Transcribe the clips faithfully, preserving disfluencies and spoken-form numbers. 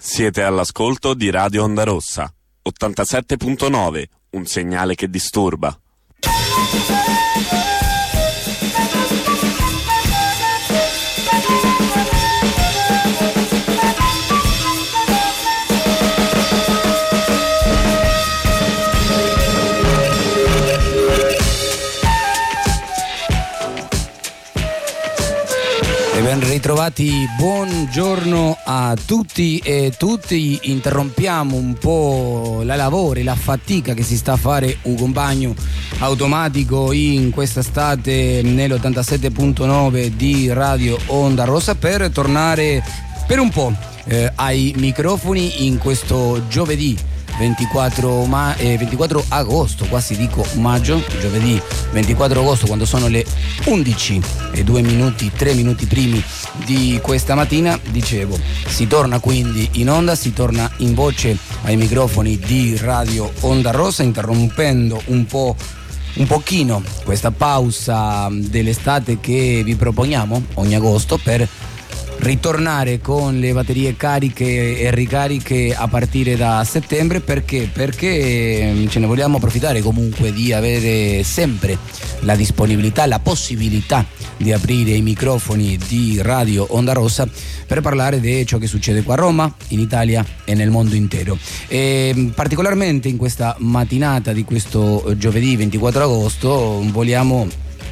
Siete all'ascolto di Radio Onda Rossa, ottantasette virgola nove, un segnale che disturba. Ben ritrovati, buongiorno a tutti e tutti. Interrompiamo un po' la lavoro e la fatica che si sta a fare un compagno automatico in quest'estate nell'ottantasette virgola nove di Radio Onda Rossa per tornare per un po' eh, ai microfoni in questo giovedì ventiquattro, ma, eh, ventiquattro agosto, quasi dico maggio, giovedì ventiquattro agosto, quando sono le undici e due minuti, tre minuti primi di questa mattina. Dicevo, si torna quindi in onda, si torna in voce ai microfoni di Radio Onda Rossa, interrompendo un po' un pochino questa pausa dell'estate che vi proponiamo ogni agosto per ritornare con le batterie cariche e ricariche a partire da settembre. Perché? Perché ce ne vogliamo approfittare comunque di avere sempre la disponibilità, la possibilità di aprire i microfoni di Radio Onda Rossa per parlare di ciò che succede qua a Roma, in Italia e nel mondo intero. E particolarmente in questa mattinata di questo giovedì ventiquattro agosto vogliamo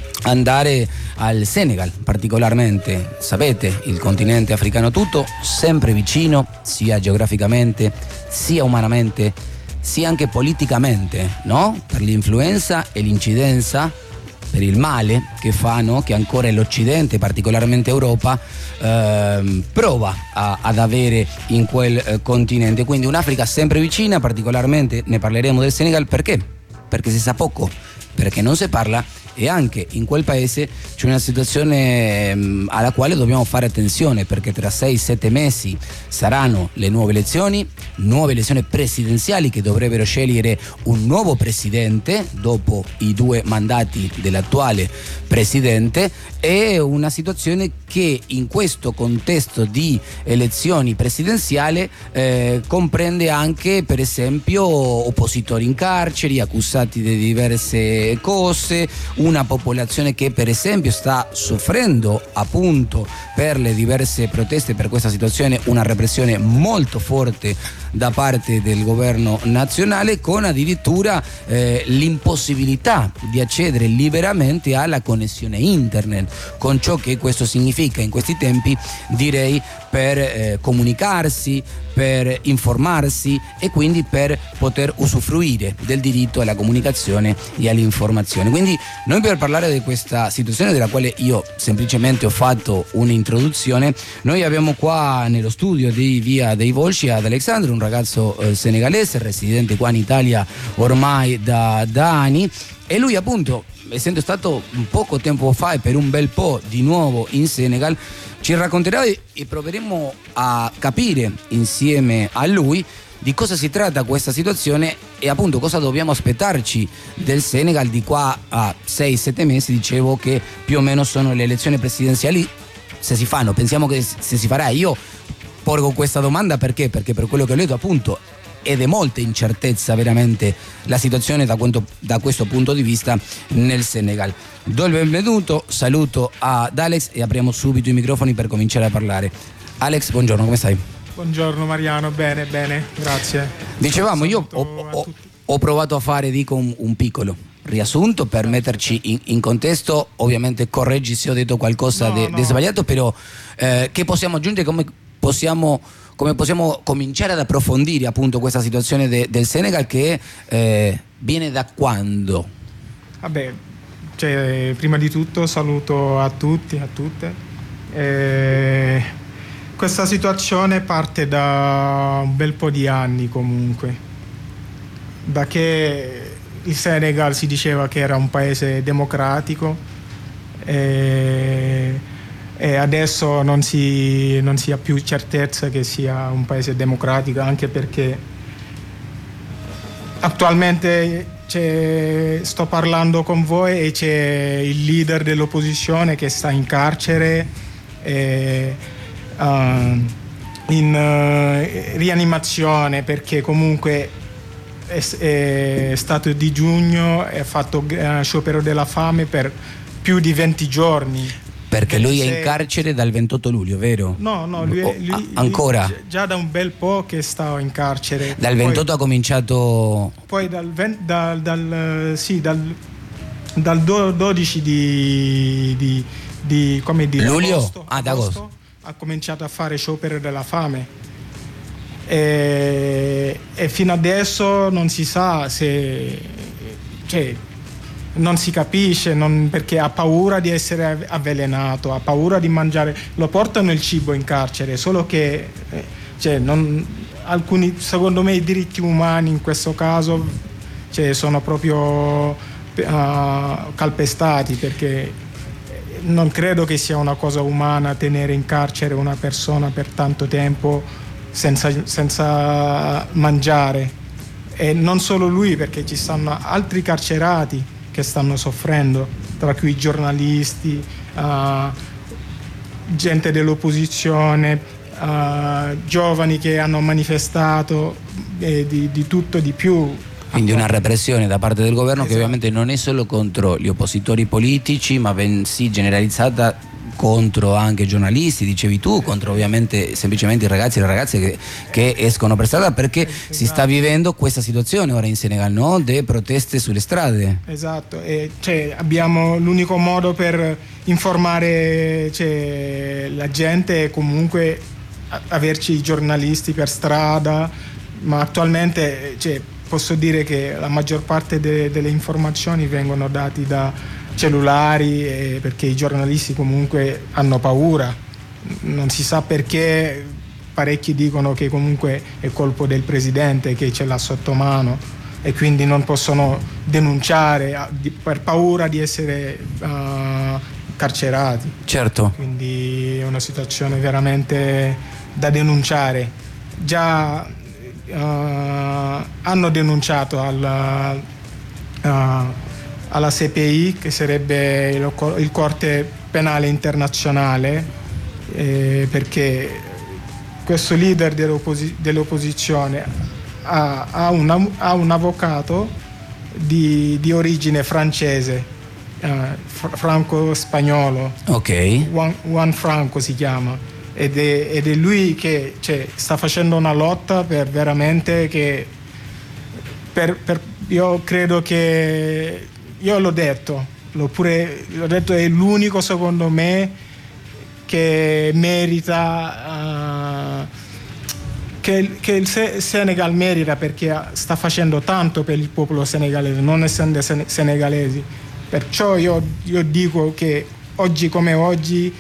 andare al Senegal, particolarmente, sapete, il continente africano tutto, sempre vicino, sia geograficamente, sia umanamente, sia anche politicamente, no? Per l'influenza e l'incidenza, per il male che fanno, che ancora l'Occidente, particolarmente Europa, ehm, prova a, ad avere in quel eh, continente. Quindi un'Africa sempre vicina, particolarmente ne parleremo del Senegal. Perché? Perché si sa poco, perché non si parla. E anche in quel paese c'è una situazione mh, alla quale dobbiamo fare attenzione, perché tra sei sette mesi saranno le nuove elezioni, nuove elezioni presidenziali che dovrebbero scegliere un nuovo presidente dopo i due mandati dell'attuale presidente. È una situazione che in questo contesto di elezioni presidenziali eh, comprende anche, per esempio, oppositori in carceri, accusati di diverse cose, una popolazione che per esempio sta soffrendo appunto per le diverse proteste, per questa situazione, una repressione molto forte da parte del governo nazionale, con addirittura eh, l'impossibilità di accedere liberamente alla connessione internet, con ciò che questo significa in questi tempi, direi, per eh, comunicarsi, per informarsi e quindi per poter usufruire del diritto alla comunicazione e all'informazione. Quindi noi, per parlare di questa situazione, della quale io semplicemente ho fatto un'introduzione, noi abbiamo qua nello studio di Via dei Volsci ad Alexandre, un ragazzo eh, senegalese residente qua in Italia ormai da, da anni, e lui appunto, essendo stato un poco tempo fa e per un bel po' di nuovo in Senegal, ci racconterà e proveremo a capire insieme a lui di cosa si tratta questa situazione e appunto cosa dobbiamo aspettarci del Senegal di qua a sei sette mesi. Dicevo che più o meno sono le elezioni presidenziali, se si fanno, pensiamo che se si farà. Io porgo questa domanda perché? Perché per quello che ho letto appunto è di molta incertezza veramente la situazione da, quanto, da questo punto di vista nel Senegal. Do il benvenuto, saluto ad Alex e apriamo subito i microfoni per cominciare a parlare. Alex, buongiorno, come stai? Buongiorno Mariano, bene, bene, grazie. Dicevamo, io ho, ho, ho provato a fare, dico, un, un piccolo riassunto per metterci in, in contesto. Ovviamente correggi se ho detto qualcosa di no, no. sbagliato, però eh, che possiamo aggiungere, come possiamo... come possiamo cominciare ad approfondire appunto questa situazione de, del Senegal, che eh, viene da quando? Vabbè, cioè, prima di tutto saluto a tutti, a tutte. Eh, questa situazione parte da un bel po' di anni comunque, da che il Senegal si diceva che era un paese democratico, eh, e adesso non si, non si ha più certezza che sia un paese democratico, anche perché attualmente c'è, sto parlando con voi e c'è il leader dell'opposizione che sta in carcere e, uh, in uh, rianimazione perché comunque è, è stato di giugno e ha fatto uh, sciopero della fame per più di venti giorni. Perché lui è in carcere dal ventotto luglio, vero? No, no, lui, oh, lui, ancora? Lui già da un bel po' che stava in carcere. Dal ventotto poi, ha cominciato... Poi dal, dal, dal, sì, dal, dal dodici di, di, di, come dire, luglio? Agosto, ah, d'agosto. Ha cominciato a fare sciopero della fame. E, e fino adesso non si sa se... Cioè, non si capisce non, perché ha paura di essere avvelenato, ha paura di mangiare, lo portano il cibo in carcere, solo che eh, cioè, non, alcuni, secondo me i diritti umani in questo caso cioè, sono proprio uh, calpestati, perché non credo che sia una cosa umana tenere in carcere una persona per tanto tempo senza, senza mangiare, e non solo lui, perché ci stanno altri carcerati che stanno soffrendo, tra cui giornalisti, uh, gente dell'opposizione, uh, giovani che hanno manifestato, e di, di tutto e di più. Quindi una repressione da parte del governo, esatto, che ovviamente non è solo contro gli oppositori politici, ma bensì generalizzata contro anche giornalisti, dicevi tu, contro ovviamente semplicemente i ragazzi e le ragazze che, che escono per strada, perché esatto, si sta vivendo questa situazione ora in Senegal, no? De proteste sulle strade. Esatto, e cioè, abbiamo l'unico modo per informare cioè, la gente è comunque averci i giornalisti per strada, ma attualmente cioè, posso dire che la maggior parte de- delle informazioni vengono date da cellulari, eh, perché i giornalisti comunque hanno paura, non si sa perché, parecchi dicono che comunque è colpo del presidente che ce l'ha sotto mano e quindi non possono denunciare per paura di essere uh, carcerati. Certo. Quindi è una situazione veramente da denunciare. Già uh, hanno denunciato al uh, alla C P I, che sarebbe il, il Corte Penale Internazionale, eh, perché questo leader dell'opposi- dell'opposizione ha, ha, un, ha un avvocato di, di origine francese, eh, fr- franco-spagnolo, ok. Juan, Juan Franco si chiama, ed è, ed è lui che cioè, sta facendo una lotta per veramente che per, per, io credo che io l'ho detto, l'ho pure l'ho detto, è l'unico secondo me che merita, uh, che, che il Senegal merita, perché sta facendo tanto per il popolo senegalese, non essendo sen- senegalesi. Perciò io, io dico che oggi come oggi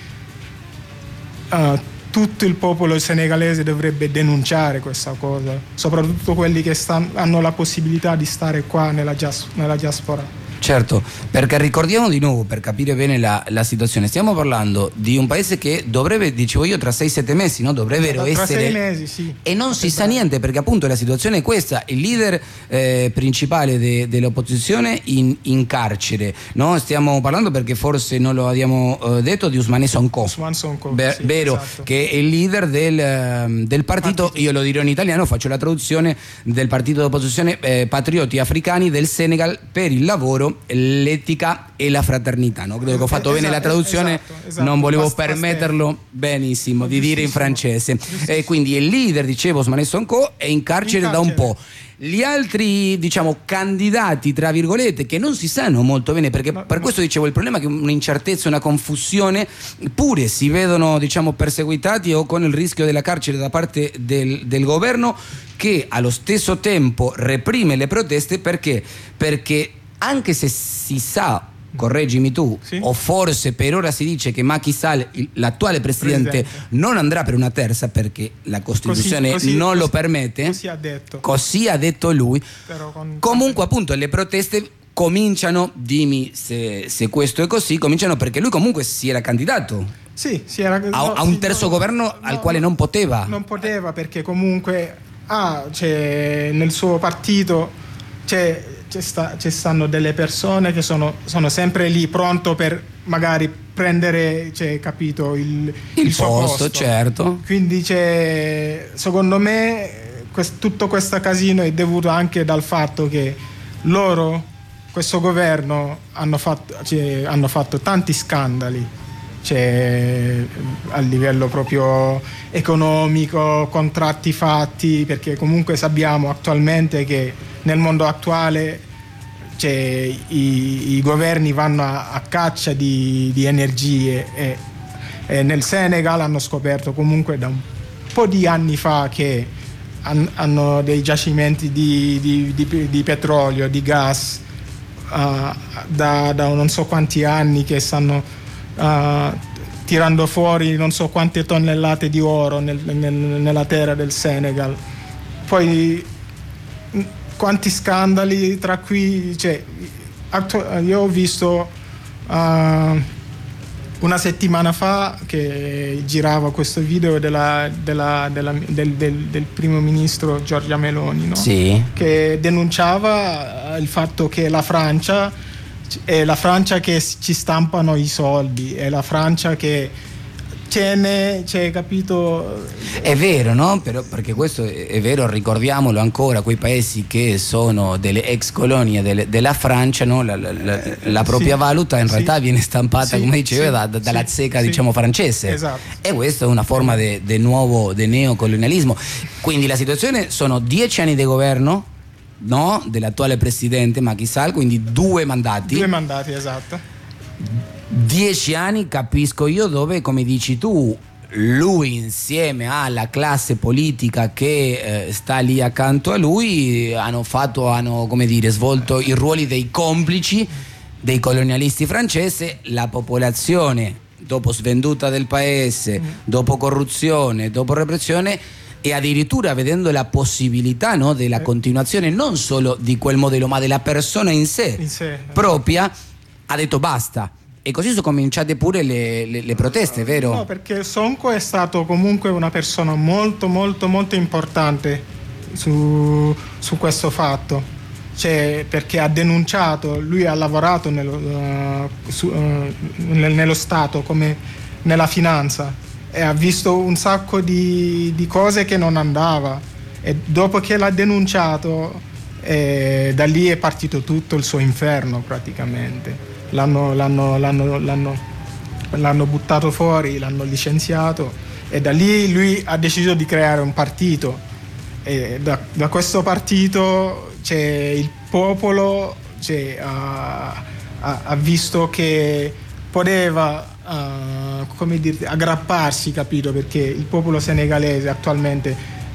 uh, tutto il popolo senegalese dovrebbe denunciare questa cosa, soprattutto quelli che stan- hanno la possibilità di stare qua nella, gias- nella diaspora. Certo, perché ricordiamo di nuovo, per capire bene la, la situazione, stiamo parlando di un paese che dovrebbe, dicevo io, tra sei sette mesi, no? Dovrebbero tra essere... sei mesi, sì. E non si sa niente, perché appunto la situazione è questa, il leader eh, principale de, dell'opposizione in, in carcere, no? Stiamo parlando, perché forse non lo abbiamo eh, detto, di Ousmane Sonko, Ousmane Sonko Be- sì, vero, esatto. Che è il leader del, del partito, partito, io lo dirò in italiano, faccio la traduzione, del partito d'opposizione eh, Patrioti Africani del Senegal per il lavoro, l'etica e la fraternità, no? Credo che ho fatto esatto, bene la traduzione, esatto, esatto. Non volevo Bast- permetterlo benissimo di dire in francese. E quindi il leader, dicevo, Ousmane Sonko, è in carcere, in carcere da un po'. Gli altri, diciamo, candidati, tra virgolette, che non si sanno molto bene, perché no, per no. questo dicevo, il problema è che un'incertezza, una confusione, pure si vedono, diciamo, perseguitati o con il rischio della carcere da parte del, del governo, che allo stesso tempo reprime le proteste. Perché? Perché anche se si sa, correggimi tu, sì, o forse per ora si dice che Macky Sall, l'attuale presidente, presidente, non andrà per una terza perché la Costituzione così, così, non così, lo permette, così ha detto, così ha detto lui. Però con... Comunque appunto le proteste cominciano, dimmi se, se questo è così, cominciano perché lui comunque si era candidato sì, si era, a, no, a un sì, terzo no, governo no, al quale non poteva. Non poteva perché comunque ah, cioè, nel suo partito cioè, ci sta, stanno delle persone che sono, sono sempre lì pronto per magari prendere, cioè, capito, il, il, il suo posto, posto. certo. Quindi c'è, secondo me quest, tutto questo casino è dovuto anche dal fatto che loro, questo governo, hanno fatto, cioè, hanno fatto tanti scandali, cioè, a livello proprio economico, contratti fatti, perché comunque sappiamo attualmente che nel mondo attuale, cioè, i, i governi vanno a, a caccia di, di energie e, e nel Senegal hanno scoperto comunque da un po' di anni fa che han, hanno dei giacimenti di, di, di, di petrolio, di gas, uh, da, da non so quanti anni che stanno Uh, tirando fuori non so quante tonnellate di oro nel, nel, nella terra del Senegal. Poi quanti scandali tra cui, cioè, io ho visto uh, una settimana fa che girava questo video della, della, della, del, del, del primo ministro Giorgia Meloni, no? Sì. Che denunciava il fatto che la Francia è la Francia che ci stampano i soldi, è la Francia che tiene, cioè, capito? È vero, no? Però, perché questo è, è vero, ricordiamolo ancora, quei paesi che sono delle ex colonie delle, della Francia, no? la, la, la, la propria sì, valuta in sì, realtà viene stampata, sì, come dicevo, sì, da, da, dalla sì, zecca, sì, diciamo, francese. Esatto. E questa è una forma di nuovo, di neocolonialismo. Quindi la situazione sono dieci anni di governo, no, dell'attuale presidente Macky Sall, quindi due mandati. Due mandati, esatto. Dieci anni, capisco io, dove, come dici tu, lui insieme alla classe politica che eh, sta lì accanto a lui hanno fatto, hanno, come dire, svolto i ruoli dei complici dei colonialisti francesi. La popolazione, dopo svenduta del paese, dopo corruzione, dopo repressione, e addirittura vedendo la possibilità, no, della continuazione non solo di quel modello ma della persona in sé, in sé propria, ha detto basta. E così sono cominciate pure le, le, le proteste, vero? No, perché Sonko è stato comunque una persona molto molto molto importante su, su questo fatto, cioè, perché ha denunciato, lui ha lavorato nello, uh, su, uh, nello Stato come nella finanza e ha visto un sacco di, di cose che non andava, e dopo che l'ha denunciato, eh, da lì è partito tutto il suo inferno praticamente. L'hanno, l'hanno, l'hanno, l'hanno, l'hanno buttato fuori, l'hanno licenziato, e da lì lui ha deciso di creare un partito, e da, da questo partito, cioè, il popolo, cioè, ha, ha, ha visto che poteva Uh, come dire, aggrapparsi, capito? Perché il popolo senegalese attualmente,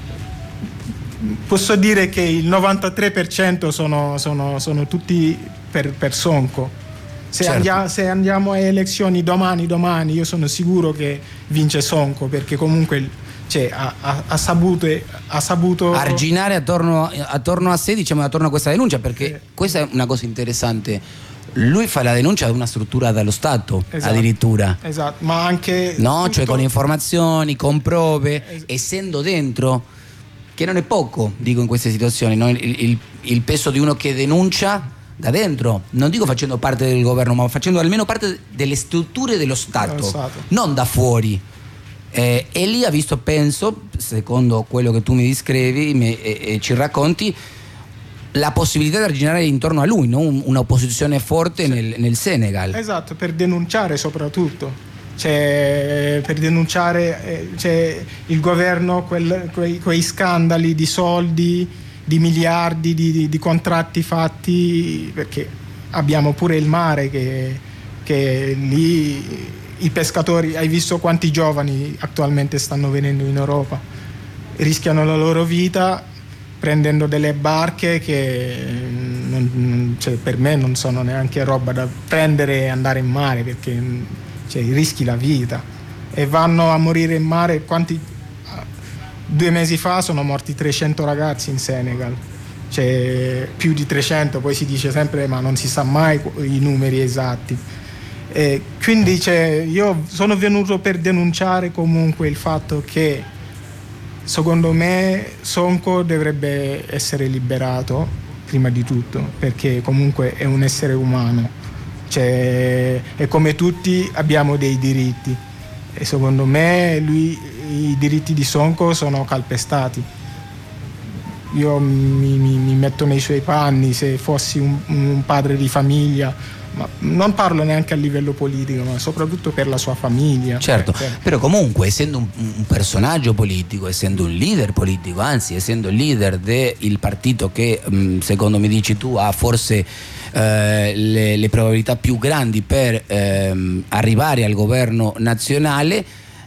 posso dire che il novantatré per cento sono, sono, sono tutti per, per Sonko. Se, certo. andiamo, se andiamo a elezioni domani, domani, io sono sicuro che vince Sonko, perché comunque, cioè, ha, ha, ha saputo ha saputo arginare attorno, attorno a sé, diciamo, attorno a questa denuncia, perché eh. questa è una cosa interessante. Lui fa la denuncia ad una struttura dello Stato, esatto, addirittura. Esatto, ma anche no, tutto... cioè con informazioni, con prove, es- essendo dentro, che non è poco, dico, in queste situazioni, no? il, il, il peso di uno che denuncia da dentro, non dico facendo parte del governo, ma facendo almeno parte delle strutture dello Stato, dello Stato. Non da fuori. Eh, e lì ha visto, penso, secondo quello che tu mi descrivi mi, e, e ci racconti, la possibilità di arginare intorno a lui, no? Un'opposizione forte, sì, nel, nel Senegal. Esatto, per denunciare soprattutto, cioè, per denunciare, cioè, il governo, quel, quei, quei scandali di soldi, di miliardi, di, di, di contratti fatti, perché abbiamo pure il mare che, che lì i pescatori, hai visto quanti giovani attualmente stanno venendo in Europa, rischiano la loro vita prendendo delle barche che non, cioè, per me non sono neanche roba da prendere e andare in mare, perché, cioè, rischi la vita e vanno a morire in mare. Quanti, due mesi fa sono morti trecento ragazzi in Senegal, cioè più di trecento, poi si dice sempre ma non si sa mai i numeri esatti, e quindi, cioè, io sono venuto per denunciare comunque il fatto che secondo me Sonko dovrebbe essere liberato prima di tutto, perché comunque è un essere umano, cioè, e come tutti abbiamo dei diritti, e secondo me lui, i diritti di Sonko sono calpestati. Io mi, mi, mi metto nei suoi panni, se fossi un, un padre di famiglia, ma non parlo neanche a livello politico, ma soprattutto per la sua famiglia. Certo, cioè, però comunque essendo un, un personaggio politico, essendo un leader politico, anzi essendo il leader del partito che mh, secondo me dici tu ha forse eh, le, le probabilità più grandi per ehm, arrivare al governo nazionale,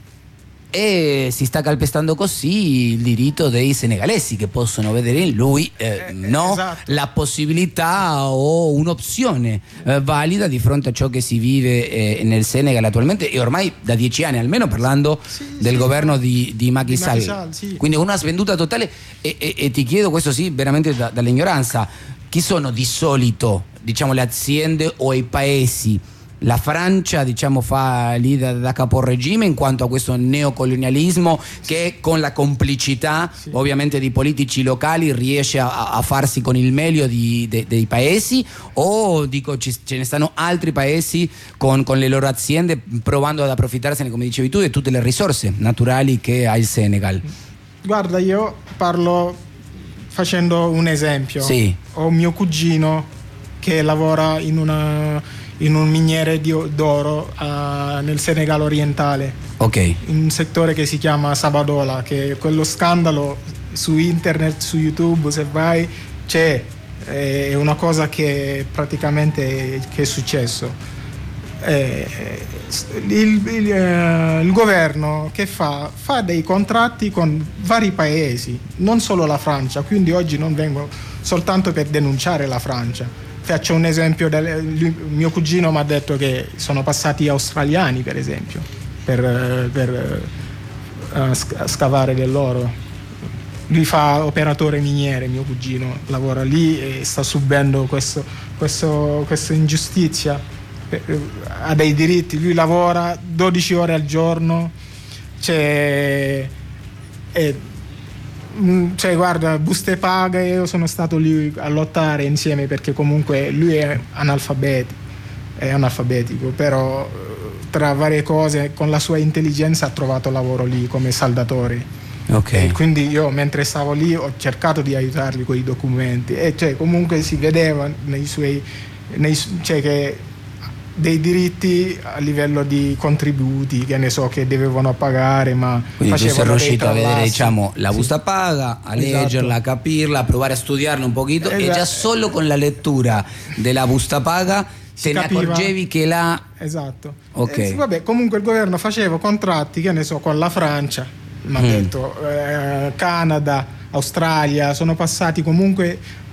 e si sta calpestando così il diritto dei senegalesi che possono vedere in lui eh, eh, no, esatto. la possibilità o un'opzione eh, valida di fronte a ciò che si vive eh, nel Senegal attualmente, e ormai da dieci anni almeno, parlando sì, del sì, governo di, di Macky Sall, Sall sì. Quindi una svenduta totale. E, e, e ti chiedo, questo sì veramente da, dall'ignoranza, chi sono di solito, diciamo, le aziende o i paesi? La Francia, diciamo, fa lì da, da caporegime in quanto a questo neocolonialismo che con la complicità sì. ovviamente di politici locali riesce a, a farsi con il meglio di, de, dei paesi, o dico ci, ce ne stanno altri paesi con, con le loro aziende provando ad approfittarsene, come dicevi tu, di tutte le risorse naturali che ha il Senegal? Guarda, io parlo facendo un esempio. Sì. Ho mio cugino che lavora in una in un miniere di, d'oro uh, nel Senegal orientale, okay. in un settore che si chiama Sabadola, che è quello scandalo su internet, su YouTube, se vai c'è, è una cosa che praticamente che è successo. Eh, il, il, eh, il governo che fa? Fa dei contratti con vari paesi, non solo la Francia, quindi oggi non vengo soltanto per denunciare la Francia. Faccio un esempio, del, mio cugino mi ha detto che sono passati australiani, per esempio, per, per uh, scavare dell'oro. Lui fa operatore miniere, mio cugino, lavora lì e sta subendo questo, questo, questa ingiustizia, ha dei diritti, lui lavora dodici ore al giorno, c'è... E, cioè guarda, buste paga, io sono stato lì a lottare insieme, perché comunque lui è analfabetico, è analfabetico, però tra varie cose con la sua intelligenza ha trovato lavoro lì come saldatore. Okay. E quindi io mentre stavo lì ho cercato di aiutarli con i documenti, e cioè comunque si vedeva nei suoi nei, cioè che dei diritti a livello di contributi, che ne so, che dovevano pagare, ma quindi tu sei riuscito a vedere, diciamo, la busta sì. paga, a esatto. leggerla, a capirla, a provare a studiarla un pochino, esatto. e già solo con la lettura della busta paga te ne accorgevi che la... Esatto. Okay. Eh, vabbè, comunque il governo faceva contratti, che ne so, con la Francia, mi ha mm. detto, eh, Canada, Australia, sono passati comunque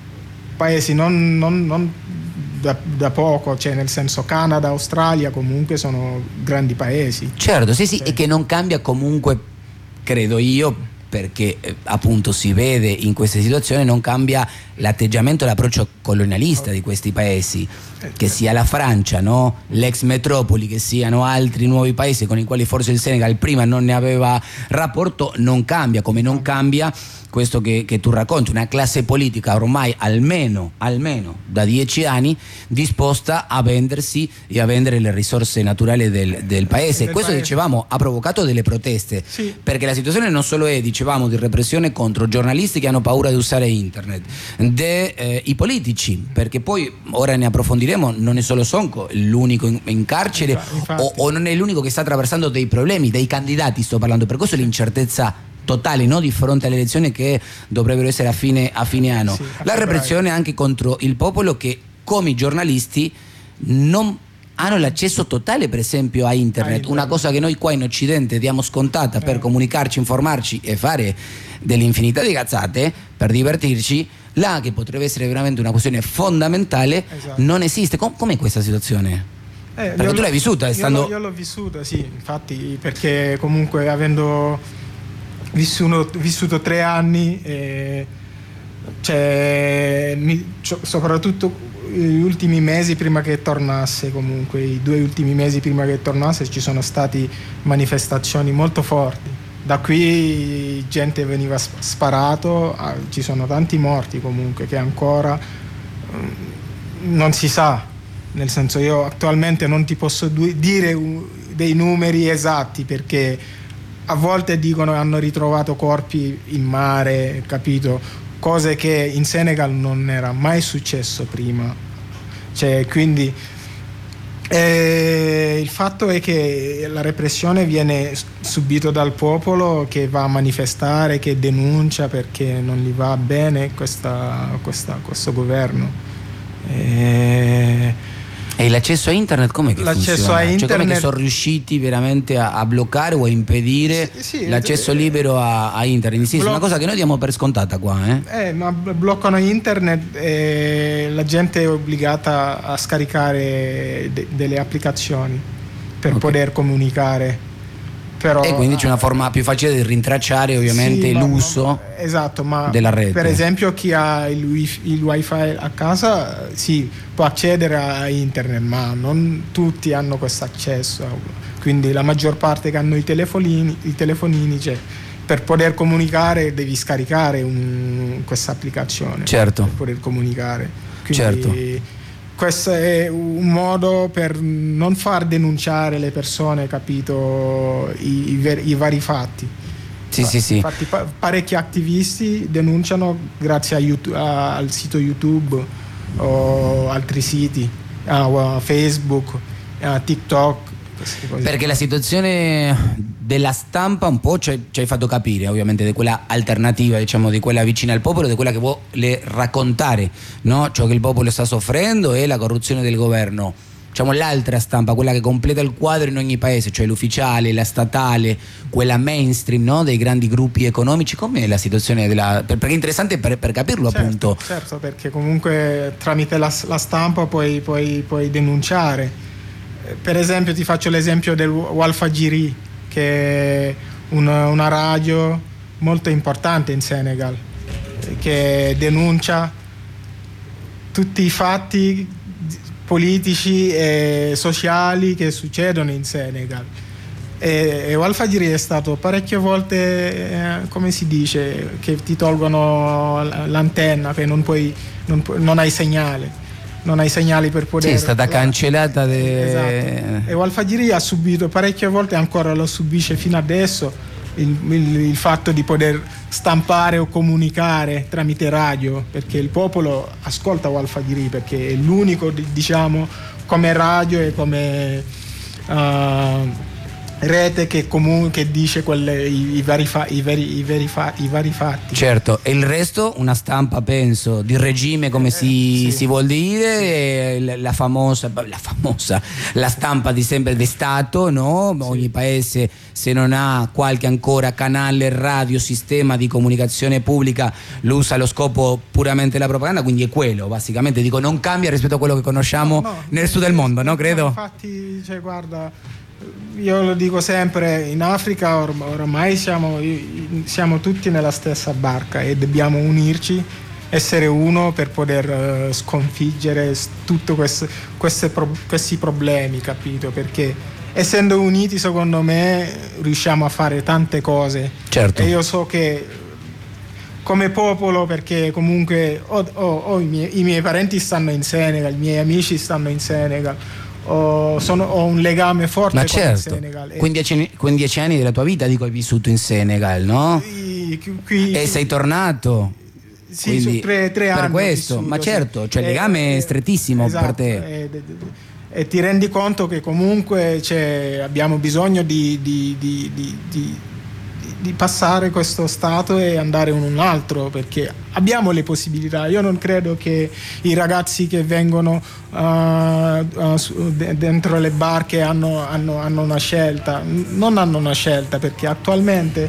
paesi non... non, non Da, da poco, cioè nel senso Canada, Australia comunque sono grandi paesi. Certo, sì sì, sì. E che non cambia comunque, credo io, perché eh, appunto si vede in queste situazioni, non cambia l'atteggiamento e l'approccio colonialista di questi paesi, che sia la Francia, no? L'ex metropoli, che siano altri nuovi paesi con i quali forse il Senegal prima non ne aveva rapporto, non cambia, come non cambia questo che, che tu racconti, una classe politica ormai almeno, almeno da dieci anni disposta a vendersi e a vendere le risorse naturali del, del paese. Del questo paese. Dicevamo ha provocato delle proteste, sì. perché la situazione non solo è, dicevamo, di repressione contro giornalisti che hanno paura di usare internet, de, eh, i politici, perché poi ora ne approfondiremo, non è solo Sonko l'unico in, in carcere, o, o non è l'unico che sta attraversando dei problemi, dei candidati sto parlando, per questo l'incertezza totali, no? Di fronte alle elezioni che dovrebbero essere a fine, a fine anno. Sì, la repressione anche contro il popolo, che come i giornalisti non hanno l'accesso totale, per esempio, a internet, una cosa che noi qua in Occidente diamo scontata per comunicarci, informarci e fare dell'infinità di cazzate per divertirci. Là, che potrebbe essere veramente una questione fondamentale, esatto. non esiste. Com- com'è questa situazione? Eh, perché tu l'hai vissuta? Stando... Io, l'ho, io l'ho vissuta, sì, infatti, perché comunque avendo Vissuto, vissuto tre anni, eh, cioè, mi, soprattutto gli ultimi mesi prima che tornasse, comunque i due ultimi mesi prima che tornasse ci sono stati manifestazioni molto forti, da qui gente veniva sparato, ci sono tanti morti comunque che ancora non si sa, nel senso, io attualmente non ti posso dire dei numeri esatti, perché a volte dicono che hanno ritrovato corpi in mare, capito? Cose che in Senegal non era mai successo prima, cioè, quindi eh, il fatto è che la repressione viene subita dal popolo, che va a manifestare, che denuncia perché non gli va bene questa, questa, questo governo. E... E l'accesso a internet com'è che l'accesso funziona? A internet... Cioè, com'è che sono riusciti veramente a, a bloccare o a impedire sì, sì, l'accesso eh, libero a, a internet? Sì, bloc- è una cosa che noi diamo per scontata qua. Eh, eh ma bloccano internet e la gente è obbligata a scaricare de- delle applicazioni per okay. poter comunicare. Però, e quindi c'è una forma più facile di rintracciare ovviamente sì, l'uso ma, esatto, ma della rete. Per esempio chi ha il wifi, il wifi a casa sì, può accedere a internet, ma non tutti hanno questo accesso, quindi la maggior parte che hanno i telefonini, i telefonini cioè, per poter comunicare devi scaricare un, questa applicazione, certo, per poter comunicare, quindi, certo. Questo è un modo per non far denunciare le persone, capito, i, i, ver- i vari fatti. Sì, sì, sì. Infatti pa- parecchi attivisti denunciano grazie a YouTube, a, al sito YouTube o altri siti, a, a Facebook, a TikTok. Perché la situazione della stampa un po' ci hai fatto capire, ovviamente, di quella alternativa, diciamo, di quella vicina al popolo, di quella che vuole raccontare, no? Ciò che il popolo sta soffrendo e la corruzione del governo. Diciamo l'altra stampa, quella che completa il quadro in ogni paese, cioè l'ufficiale, la statale, quella mainstream, no? Dei grandi gruppi economici. Com'è la situazione della... perché è interessante per, per capirlo, certo, appunto. Certo, perché comunque tramite la, la stampa puoi, puoi, puoi denunciare. Per esempio ti faccio l'esempio del Walfadjri, che è una, una radio molto importante in Senegal, che denuncia tutti i fatti politici e sociali che succedono in Senegal. E, e Walfadjri è stato parecchie volte, eh, come si dice, che ti tolgono l'antenna, che non puoi, non, pu- non hai segnale. non hai segnali per poter... Sì, è stata cancellata. De... Esatto. E Walfadjri ha subito parecchie volte, ancora lo subisce fino adesso, il, il, il fatto di poter stampare o comunicare tramite radio, perché il popolo ascolta Walfadjri, perché è l'unico, diciamo, come radio e come uh, rete che comunque dice quelle, i, i, vari fa, i, veri, i, veri fa, i vari fatti. Certo, e il resto una stampa, penso, di regime, come eh, si, sì. si vuol dire, la, la famosa la famosa la stampa di sempre di Stato, no? Sì. Ogni paese, se non ha qualche ancora canale radio, sistema di comunicazione pubblica, lo usa allo scopo puramente della propaganda, quindi è quello, basicamente, dico, non cambia rispetto a quello che conosciamo no, no, nel resto del mondo, no? Credo. No, infatti, cioè, guarda, io lo dico sempre, in Africa or- ormai siamo, siamo tutti nella stessa barca e dobbiamo unirci, essere uno per poter uh, sconfiggere tutti pro- questi problemi, capito? Perché essendo uniti, secondo me, riusciamo a fare tante cose. Certo. E io so che come popolo, perché comunque ho, ho, ho i, miei, i miei parenti stanno in Senegal, i miei amici stanno in Senegal, Ho, sono, ho un legame forte. Ma con certo. il Senegal. quindici, quindici anni della tua vita, dico, hai vissuto in Senegal, no? Qui, qui, e sei tornato? Sì, Quindi, su tre, tre per anni questo, vissuto, ma certo, sì. c'è il legame e, strettissimo esatto, per te. E, e, e ti rendi conto che comunque c'è, abbiamo bisogno di, di, di, di, di, di passare questo stato e andare in un altro, perché abbiamo le possibilità. Io non credo che i ragazzi che vengono uh, uh, su, de, dentro le barche hanno, hanno, hanno una scelta, non hanno una scelta, perché attualmente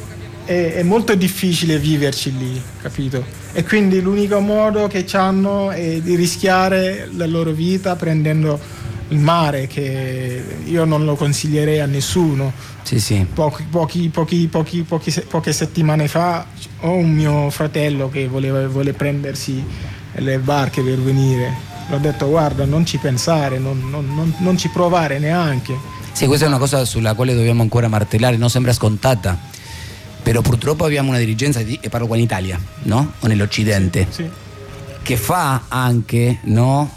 è, è molto difficile viverci lì, capito? E quindi l'unico modo che hanno è di rischiare la loro vita prendendo il mare, che io non lo consiglierei a nessuno. Sì, sì. Pochi, pochi, pochi, pochi, pochi, poche settimane fa ho un mio fratello che voleva, vuole prendersi le barche per venire. L'ho detto, guarda, non ci pensare, non, non, non, non ci provare neanche. Sì, questa è una cosa sulla quale dobbiamo ancora martellare, non sembra scontata. però purtroppo abbiamo una dirigenza, di, e parlo qua in Italia, no? O nell'Occidente, Sì. che fa anche, no?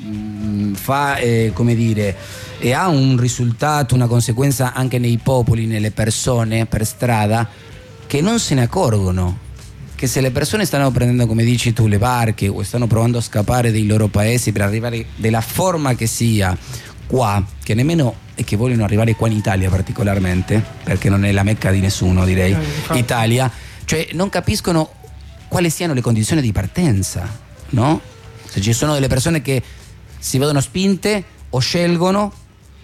Fa, eh, come dire, e ha un risultato, una conseguenza anche nei popoli, nelle persone per strada, che non se ne accorgono. Che se le persone stanno prendendo, come dici tu, le barche o stanno provando a scappare dai loro paesi per arrivare della forma che sia qua, che nemmeno e che vogliono arrivare qua in Italia particolarmente, perché non è la mecca di nessuno, direi, Eh, Italia, cioè non capiscono quali siano le condizioni di partenza, no? Se ci sono delle persone che si vedono spinte o scelgono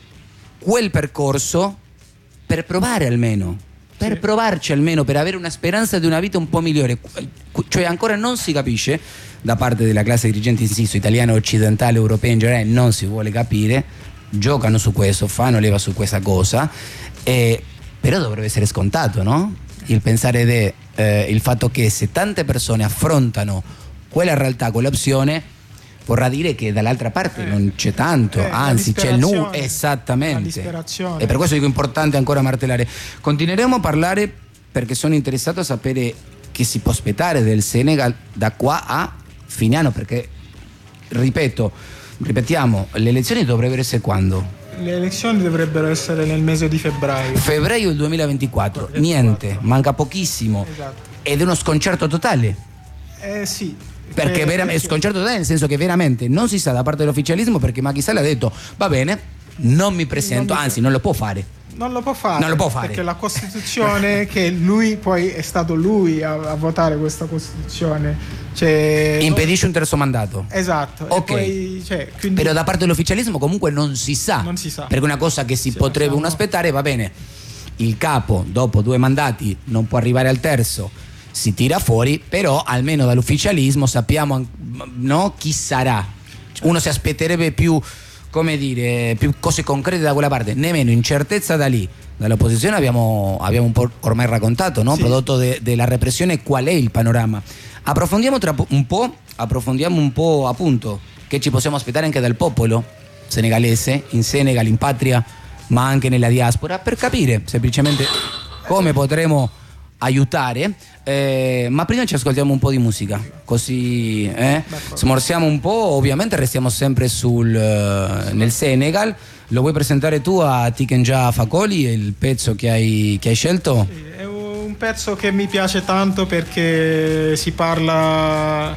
quel percorso per provare almeno, per Sì. provarci almeno, per avere una speranza di una vita un po' migliore. Cioè ancora non si capisce da parte della classe dirigente, insisto, italiana, occidentale, europea in generale, non si vuole capire, giocano su questo, fanno leva su questa cosa, eh, però dovrebbe essere scontato, no? Il pensare de, eh, il fatto che se tante persone affrontano quella realtà, quell'opzione, vorrà dire che dall'altra parte Eh, non c'è tanto, eh, anzi c'è il nulla, la esattamente. disperazione. E per questo dico importante ancora martellare. Continueremo a parlare perché sono interessato a sapere che si può aspettare del Senegal da qua a fine anno, perché ripeto, ripetiamo, le elezioni dovrebbero essere quando? Le elezioni dovrebbero essere nel mese di febbraio. Febbraio del duemilaventiquattro, niente, manca pochissimo. Esatto. Ed è uno sconcerto totale. Eh sì. Perché Eh, veramente, è perché- sconcerto totale nel senso che veramente non si sa da parte dell'ufficialismo, perché Macky Sall ha detto va bene, non mi presento, Non mi- anzi non lo può fare. Non lo può fare. Non lo può fare. Perché la Costituzione, che lui poi è stato lui a, a votare questa Costituzione. Cioè, Impedisce un terzo mandato. Esatto. E Ok. poi, cioè, quindi Però da parte dell'ufficialismo comunque non si sa. Non si sa. Perché una cosa che si Sì, potrebbe siamo- uno aspettare, va bene, il capo dopo due mandati non può arrivare al terzo, si tira fuori, però almeno dall'ufficialismo sappiamo, no, chi sarà. Uno si aspetterebbe più, come dire, più cose concrete da quella parte, nemmeno incertezza da lì. Dall'opposizione abbiamo, abbiamo un po' ormai raccontato, no? Sì. Prodotto de- della repressione, qual è il panorama. Approfondiamo tra po- un po', approfondiamo un po' appunto che ci possiamo aspettare anche dal popolo senegalese, in Senegal, in patria, ma anche nella diaspora, per capire semplicemente come potremo aiutare. Eh, ma prima ci ascoltiamo un po' di musica, così eh, smorziamo un po'. Ovviamente restiamo sempre sul, eh, nel Senegal. Lo vuoi presentare tu a Tikenja Fakoly, il pezzo che hai, che hai scelto? È un pezzo che mi piace tanto perché si parla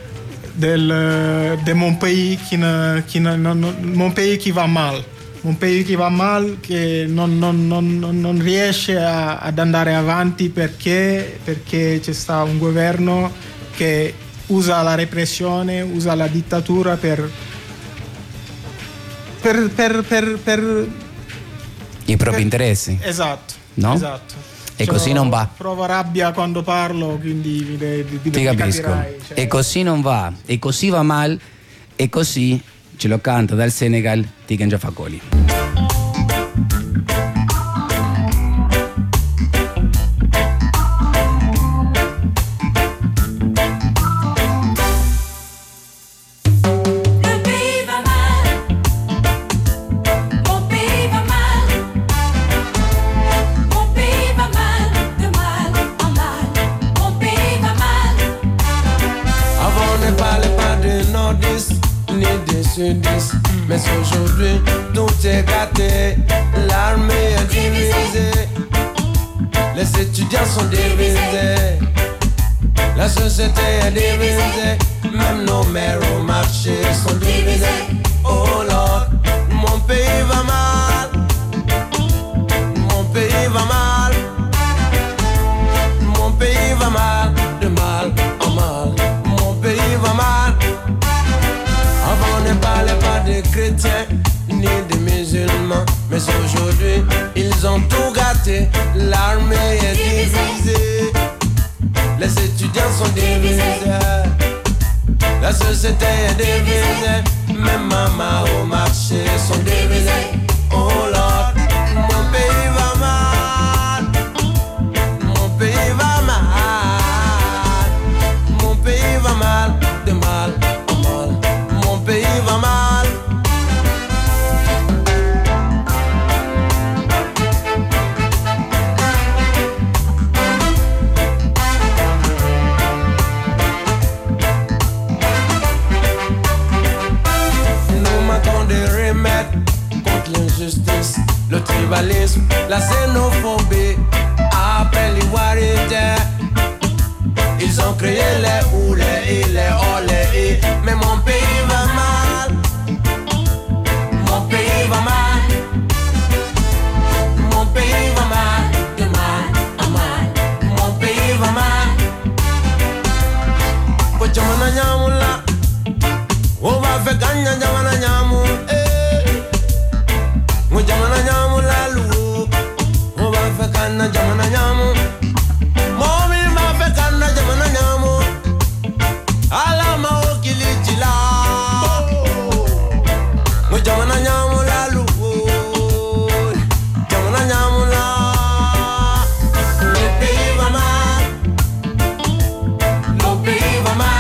del de mon pays qui, ne, qui ne, non, non, mon pays qui va mal, mon pays qui va mal, che non, non, non, non riesce a, ad andare avanti perché, perché c'è sta un governo che usa la repressione, usa la dittatura per per, per, per, per I propri per- interessi. esatto, No? esatto. E così non va. Provo rabbia quando parlo, quindi vi, vi, vi, Ti vi capisco. capirai, cioè. E così non va, e così va mal, e così ce lo canta dal Senegal Tikenja Fakoly. Le pays va mal, mon pays va mal, mon pays va mal, de mal en mal, mon pays va mal. Avant ne parlait pas de nordistes ni des sudistes, mais aujourd'hui tout est gâté. L'armée est divisée, les étudiants sont divisés, la société est divisée, même nos mères au marché sont divisées. Oh Lord, mon pays va mal, mon pays va mal, mon pays va mal, de mal en mal, mon pays va mal. Avant ne parlait pas de chrétiens ni de musulmans, mais aujourd'hui ils ont tout gâté. L'armée est divisée, les étudiants sont divisés, la société est divisée, même maman au marché sont divisés. Oh Lord, mon pays va mal, mon pays va mal, mon pays va mal, de mal en mal, mon pays va mal. la xénophobie, après l'ivoirité. Ils ont créé les oulés et les olés, mais mon pays va mal, mon pays va mal, mon pays va mal, de mal à mal, mon pays va mal. Jamana nyamula, o va fe kanya jamana nyamu, eh. Mo jamana nyamula lu, o va fe kanya jamana nyamu. Momi va fe kanya jamana nyamu, ala ma o kilichila. Mo jamana nyamula lu, jamana nyamula. Le pays va mal, le pays va mal.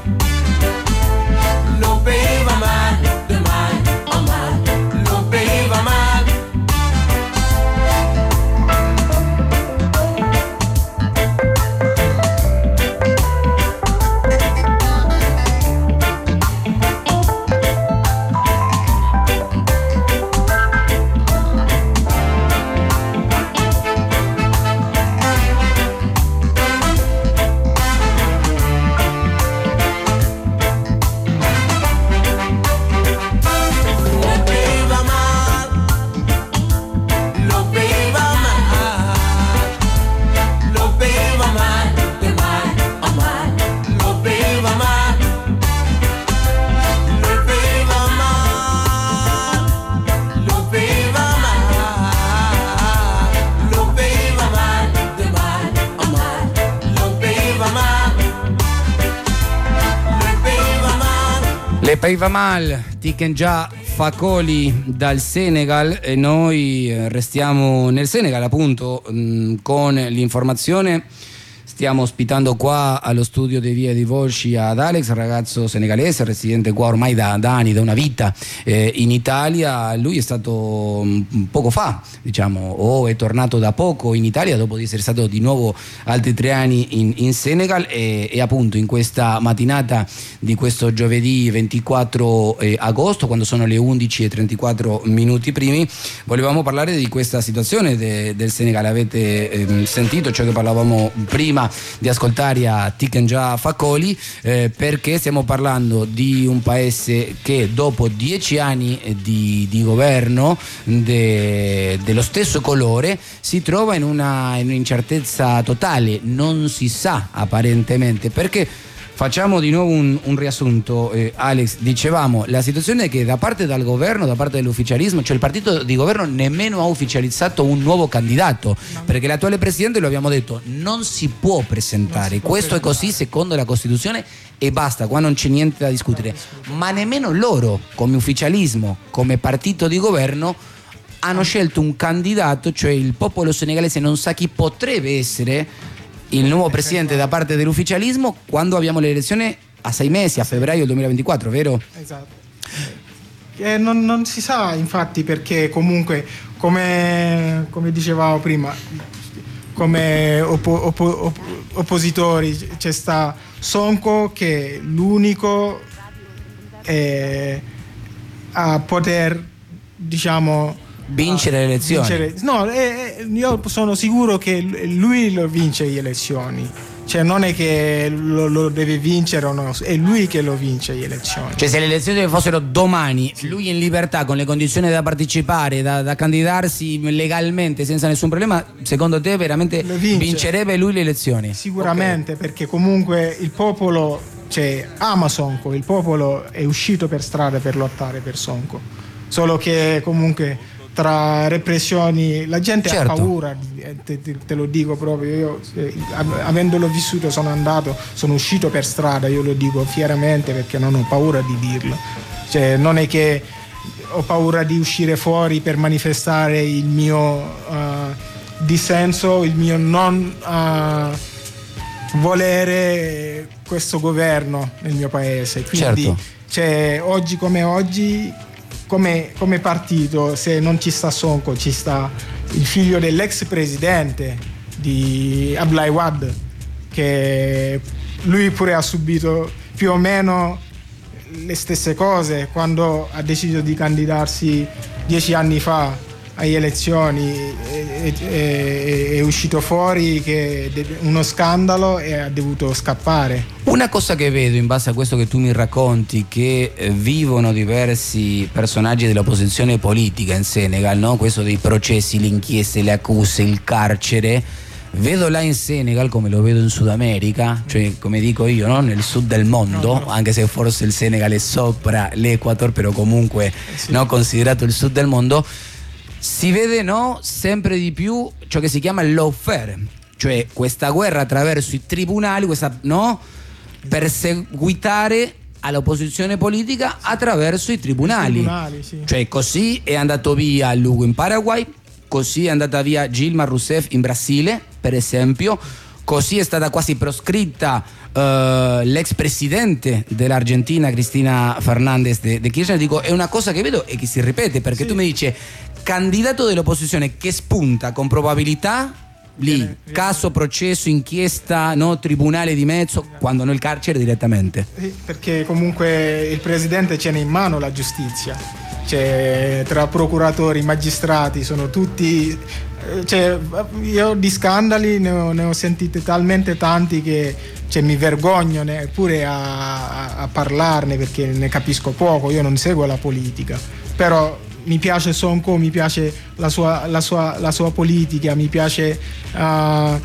Le pays va mal, Tikenja Fakoly dal Senegal, e noi restiamo nel Senegal appunto mh, con l'informazione. Stiamo ospitando qua allo studio di Via di Volsci ad Alex, ragazzo senegalese, residente qua ormai da, da anni, da una vita eh, in Italia. Lui è stato mh, poco fa, diciamo, o è tornato da poco in Italia dopo di essere stato di nuovo altri tre anni in, in Senegal e, e appunto in questa mattinata di questo giovedì ventiquattro eh, agosto, quando sono le undici e trentaquattro minuti primi, volevamo parlare di questa situazione de, del Senegal. Avete eh, sentito ciò che parlavamo prima di ascoltare a Tikenja Fakoly, eh, perché stiamo parlando di un paese che dopo dieci anni di, di governo de, dello stesso colore si trova in una in un'incertezza totale, non si sa apparentemente perché. Facciamo di nuovo un, un riassunto, eh, Alex. Dicevamo, la situazione è che da parte del governo, da parte dell'ufficialismo, cioè il partito di governo nemmeno ha ufficializzato un nuovo candidato, no. Perché l'attuale presidente, lo abbiamo detto, non si può presentare, si può questo presentare. È così secondo la Costituzione e basta, qua non c'è niente da discutere, ma nemmeno loro come ufficialismo, come partito di governo hanno scelto un candidato, cioè il popolo senegalese non sa chi potrebbe essere il nuovo presidente da parte dell'ufficialismo quando abbiamo le elezioni a sei mesi, a febbraio duemilaventiquattro, vero? Esatto. Eh, non, non si sa infatti perché comunque come, come dicevamo prima, come oppo, oppo, opp, oppositori c'è sta Sonko che è l'unico eh, a poter, diciamo, vincere le elezioni. Vincere, no, eh, io sono sicuro che lui lo vince le elezioni. Cioè non è che lo, lo deve vincere o no, è lui che lo vince le elezioni. Cioè se le elezioni fossero domani, sì, lui in libertà, con le condizioni da partecipare, da, da candidarsi legalmente senza nessun problema, secondo te veramente vincerebbe lui le elezioni? Sicuramente, okay. Perché comunque il popolo, cioè, ama Sonko, il popolo è uscito per strada per lottare per Sonko, solo che comunque tra repressioni la gente, certo, ha paura, te, te, te lo dico proprio io, eh, avendolo vissuto, sono andato, sono uscito per strada, io lo dico fieramente perché non ho paura di dirlo, cioè non è che ho paura di uscire fuori per manifestare il mio uh, dissenso, il mio non uh, volere questo governo nel mio paese, quindi, certo, cioè, oggi come oggi Come, come partito, se non ci sta Sonko, ci sta il figlio dell'ex presidente di Abdoulaye Wade, che lui pure ha subito più o meno le stesse cose quando ha deciso di candidarsi dieci anni fa alle elezioni. è, è, è uscito fuori che uno scandalo e ha dovuto scappare. Una cosa che vedo in base a questo che tu mi racconti, che eh, vivono diversi personaggi dell'opposizione politica in Senegal, no? Questo dei processi, le inchieste, le accuse, il carcere, vedo là in Senegal come lo vedo in Sud America, cioè come dico io, no? Nel sud del mondo, no, no. Anche se forse il Senegal è sopra l'Equator, però comunque sì. No, considerato il sud del mondo, si vede, no, sempre di più ciò che si chiama il lawfare, cioè questa guerra attraverso i tribunali, questa, no, perseguitare all'opposizione politica attraverso i tribunali, I tribunali sì. Cioè così è andato via Lugo in Paraguay, così è andata via Dilma Rousseff in Brasile, per esempio, così è stata quasi proscritta uh, l'ex presidente dell'Argentina Cristina Fernández de, de Kirchner. Dico, è una cosa che vedo e che si ripete, perché sì. Tu mi dici candidato dell'opposizione che spunta con probabilità lì, viene, viene. Caso, processo, inchiesta, no, tribunale di mezzo, esatto. Quando nel carcere direttamente. Sì, perché comunque il presidente tiene in mano la giustizia, cioè tra procuratori, magistrati, sono tutti, cioè, io di scandali ne ho, ne ho sentiti talmente tanti che cioè, mi vergogno neppure a, a, a parlarne, perché ne capisco poco, io non seguo la politica, però mi piace Sonko, mi piace la sua, la sua, la sua politica, mi piace uh, uh,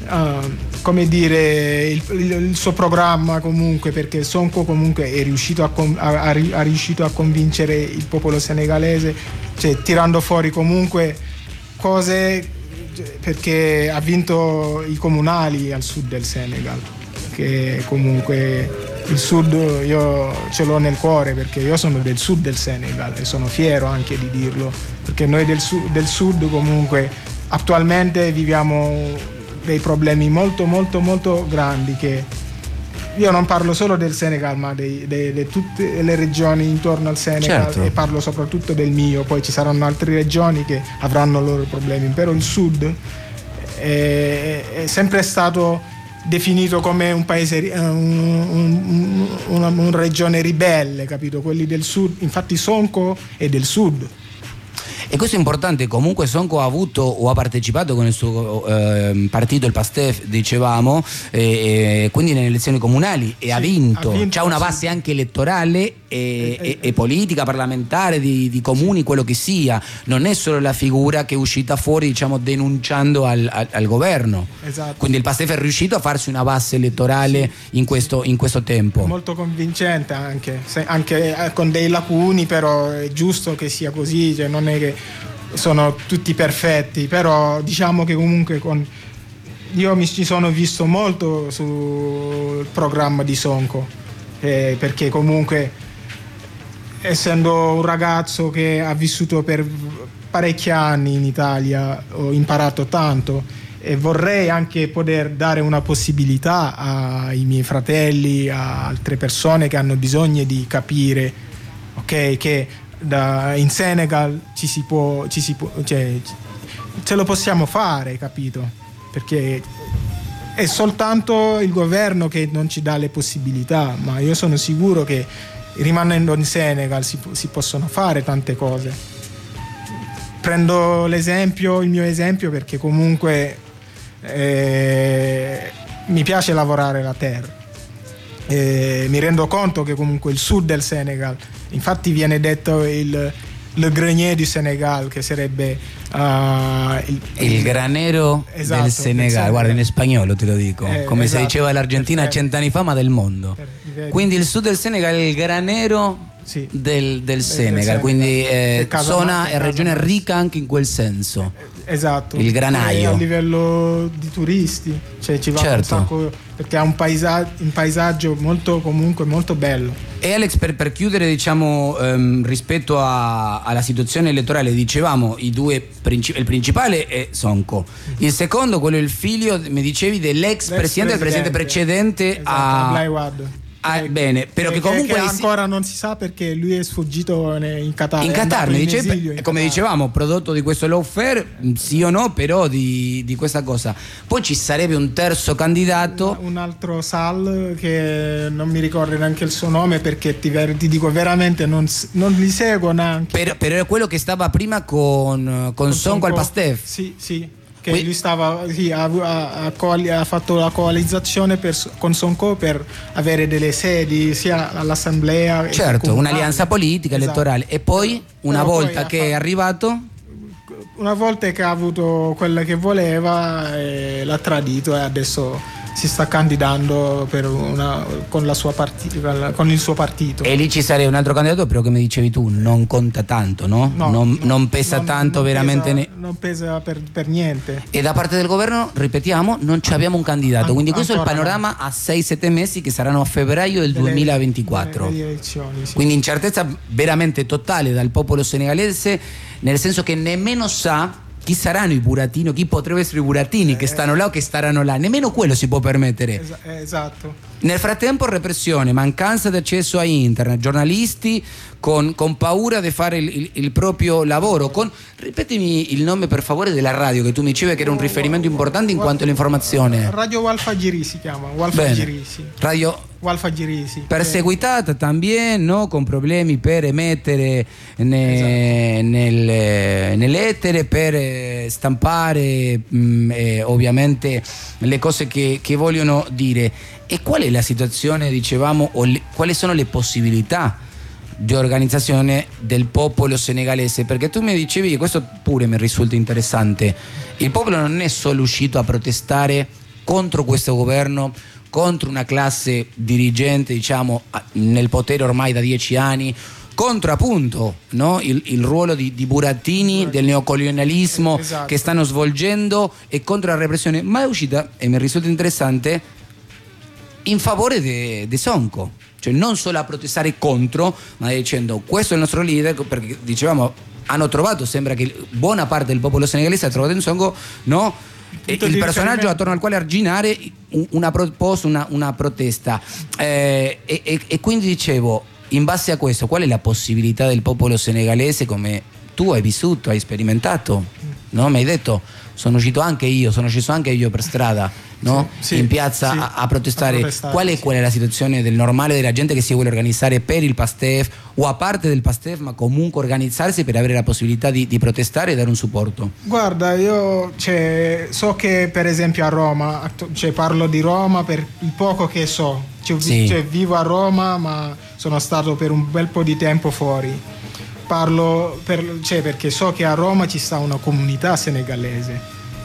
come dire il, il, il suo programma, comunque, perché Sonko comunque è riuscito a, a, a, a riuscito a convincere il popolo senegalese, cioè tirando fuori comunque cose, perché ha vinto i comunali al sud del Senegal, che comunque il sud io ce l'ho nel cuore, perché io sono del sud del Senegal e sono fiero anche di dirlo, perché noi del sud, del sud comunque attualmente viviamo dei problemi molto molto molto grandi, che io non parlo solo del Senegal, ma di tutte le regioni intorno al Senegal, certo. E parlo soprattutto del mio, poi ci saranno altre regioni che avranno i loro problemi, però il sud è, è sempre stato definito come un paese, un, un, una, una regione ribelle, capito? Quelli del sud, infatti Sonko è del sud. E questo è importante, comunque Sonko ha avuto o ha partecipato con il suo eh, partito, il PASTEF, dicevamo, e, e quindi nelle elezioni comunali e sì, ha vinto, ha vinto, c'ha una base sì. Anche elettorale e, e, e politica, parlamentare, di, di comuni, quello che sia, non è solo la figura che è uscita fuori, diciamo, denunciando al, al, al governo. Esatto. Quindi il PASTEF è riuscito a farsi una base elettorale sì. in, questo, in questo tempo. Molto convincente anche, se, anche con dei lacuni, però è giusto che sia così, cioè non è che sono tutti perfetti, però diciamo che comunque con io mi ci sono visto molto sul programma di Sonko, eh, perché comunque essendo un ragazzo che ha vissuto per parecchi anni in Italia ho imparato tanto e vorrei anche poter dare una possibilità ai miei fratelli, a altre persone che hanno bisogno di capire, ok, che da, in Senegal ci si può, ci si può, cioè, ce lo possiamo fare, capito? Perché è soltanto il governo che non ci dà le possibilità, ma io sono sicuro che rimanendo in Senegal si, si possono fare tante cose. Prendo l'esempio, il mio esempio, perché comunque eh, mi piace lavorare la terra. Eh, mi rendo conto che comunque il sud del Senegal, infatti viene detto il le grenier du Senegal, che sarebbe uh, il, il granero esatto, del Senegal, guarda, in spagnolo te lo dico, eh, come esatto, si diceva l'Argentina cent'anni fa, ma del mondo. Quindi il sud del Senegal è il granero sì. del, del Senegal, Senegal, quindi eh, zona e regione ricca anche in quel senso. Esatto. Il granaio. E a livello di turisti, cioè ci va certo. un sacco, perché ha un paesaggio, un paesaggio molto, comunque molto bello. E Alex, per, per chiudere, diciamo, ehm, rispetto a, alla situazione elettorale, dicevamo i due princip- il principale è Sonko, il secondo, quello è il figlio, mi dicevi, dell'ex L'ex presidente, del presidente precedente esatto, a Abdoulaye Wade. Ah, Eh, bene, però che che- comunque che si- ancora non si sa perché lui è sfuggito ne- in Qatar. in è Qatar, andato mi in dice, esilio in come Qatar. dicevamo, prodotto di questo lawfare, mh, sì o no, però di, di questa cosa. Poi ci sarebbe un terzo candidato. Un altro Sal che non mi ricordo neanche il suo nome perché ti, ver- ti dico veramente non, s- non li seguo neanche. Per, però era quello che stava prima con, con Sonko al Pastef. Sì, sì. Che Qui- lui stava, sì, ha, ha- ha coali- ha fatto la coalizzazione per- con Sonko per avere delle sedi sia all'assemblea. che Certo, comunale. un'alleanza politica, Esatto. elettorale. E poi, una Però poi volta ha che fatto- è arrivato, Una volta che ha avuto quella che voleva, eh, l'ha tradito e adesso si sta candidando per una, con, la sua parti- con il suo partito. e lì ci sarebbe un altro candidato, però come dicevi tu, non conta tanto, no? No, non, no, non pesa non- tanto non veramente. pesa- ne- non pesa per, per niente. E da parte del governo, ripetiamo, non ci abbiamo un candidato. An- Quindi questo è il ancora no. panorama a sei sette mesi che saranno a febbraio del Delle- duemilaventiquattro. delle elezioni, sì. Quindi incertezza veramente totale dal popolo senegalese, nel senso che nemmeno sa chi saranno i burattini, chi potrebbero essere i burattini che stanno là o che staranno là. Nemmeno quello si può permettere. Esa- eh, esatto. Nel frattempo repressione, mancanza di accesso a internet, giornalisti con, con paura di fare il, il- il proprio lavoro. Con, ripetimi il nome per favore della radio che tu mi dicevi che era un riferimento importante in quanto all'informazione. Radio Walfagiri si chiama, Walfagiri, sì. Radio Walfagiri, sì. perseguitata también, no? Con problemi per emettere ne- Esatto. nel- nell'etere, per eh, stampare mh, eh, ovviamente le cose che, che vogliono dire. E qual è la situazione, dicevamo, o le- quali sono le possibilità di organizzazione del popolo senegalese? Perché tu mi dicevi, e questo pure mi risulta interessante, il popolo non è solo uscito a protestare contro questo governo, contro una classe dirigente, diciamo, a- nel potere ormai da dieci anni, contro appunto, no, il, il ruolo di, di burattini del neocolonialismo Esatto. che stanno svolgendo e contro la repressione, ma è uscita, e mi risulta interessante, in favore di Sonko, cioè non solo a protestare contro, ma dicendo questo è il nostro leader, perché dicevamo hanno trovato, sembra che buona parte del popolo senegalese ha trovato in Sonko, no, e Punto il di personaggio riferimento. attorno al quale arginare un- una proposta, una, una protesta. Eh, e, e- e quindi dicevo, in base a questo, qual è la possibilità del popolo senegalese, come tu hai vissuto, hai sperimentato, no? Mi hai detto, sono uscito anche io, sono sceso anche io per strada, no? Sì, sì, in piazza sì, a, a protestare. a protestare, Qual è, sì. qual è la situazione del normale della gente che si vuole organizzare per il Pastef o a parte del Pastef, ma comunque organizzarsi per avere la possibilità di, di protestare e dare un supporto? Guarda, io cioè, so che per esempio a Roma, atto- cioè, parlo di Roma per il poco che so, cioè, vi- Sì. cioè, vivo a Roma ma sono stato per un bel po' di tempo fuori. Parlo per, cioè, perché so che a Roma ci sta una comunità senegalese,